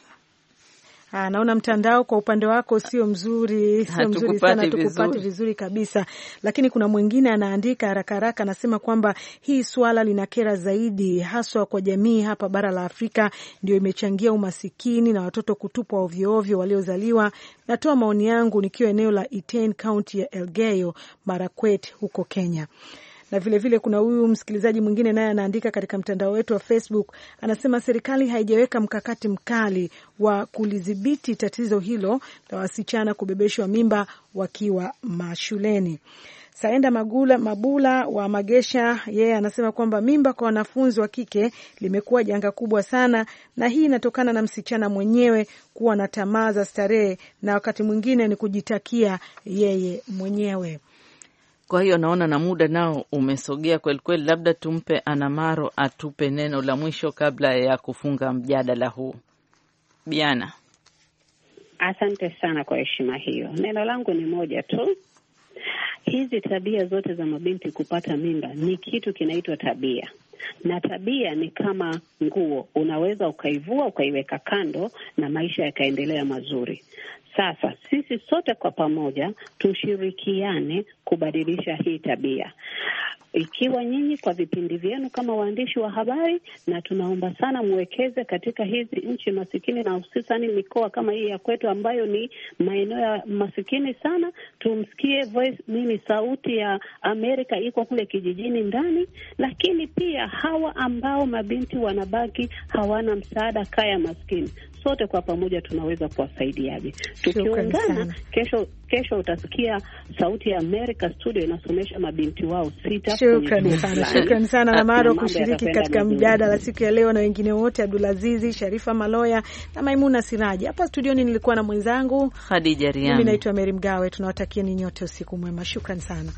Ah, naona mtandao kwa upande wako sio mzuri, sio mzuri sana, tukupati vizuri kabisa. Lakini kuna mwingine anaandika haraka haraka, anasema kwamba hii swala linakera zaidi, haswa kwa jamii hapa bara la Afrika, ndio imechangia umasikini na watoto kutupwa ovyo ovyo waliozaliwa. Natoa maoni yangu nikiwa eneo la Iten County ya Elgeyo Marakwet huko Kenya. Na vile vile kuna huyu msikilizaji mwingine naye anaandika katika mtandao wetu wa Facebook, anasema serikali haijaweka mkakati mkali wa kulidhibiti tatizo hilo la wasichana kubebeshwa mimba wakiwa mashuleni. Saenda Magula Mabula wa Magesha, yeye anasema kwamba mimba kwa wanafunzi wa kike limekuwa janga kubwa sana, na hii inatokana na msichana mwenyewe kuwa na tamaa za starehe na wakati mwingine ni kujitakia yeye mwenyewe. Kwa hiyo naona na muda nao umesogea kweli kweli, labda tumpe Anamaro atupe neno la mwisho kabla ya kufunga mjadala huu. Biana. Asante sana kwa heshima hiyo. Neno langu ni moja tu. Hizi tabia zote za mabinti kupata mimba ni kitu kinaitwa tabia. Na tabia ni kama nguo, unaweza ukaivua ukaiweka kando na maisha yakaendelea mazuri. Sasa sisi sote kwa pamoja tushirikiane kubadilisha hii tabia. Ikiwa nyinyi kwa vipindi vyenu kama waandishi wa habari, na tunaomba sana muwekeze katika hizi nchi masikini na hususani mikoa kama hii ya kwetu ambayo ni maeneo ya masikini sana, tumsikie voice nini, sauti ya Amerika iko kule kijijini ndani, lakini pia hawa ambao mabinti wanabaki hawana msaada kaya maskini. Sote kwa pamoja tunaweza kuwasaidiaje? Tukiungana, kesho kesho utasikia sauti ya America studio inasomesha mabinti wao sita. Shukrani sana, shukrani sana na Maro kushiriki katika mjadala siku ya leo, na wengine wote, Abdulazizi, Sharifa Maloya na Maimuna Siraji. Hapa studioni nilikuwa na mwenzangu Khadija Riami. Mimi naitwa Mary Mgawe. Tunawatakia ni nyote usiku mwema. Shukrani sana.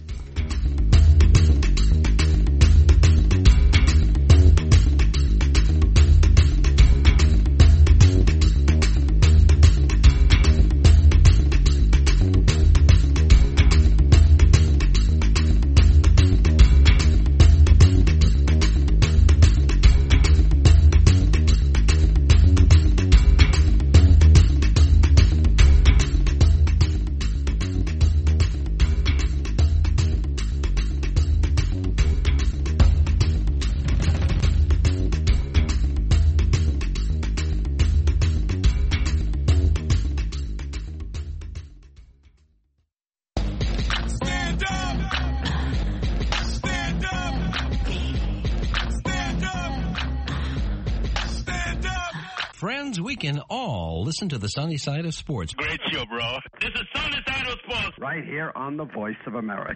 We can all listen to the Sunny Side of Sports. Great show, bro. This is Sunny Side of Sports. Right here on the Voice of America.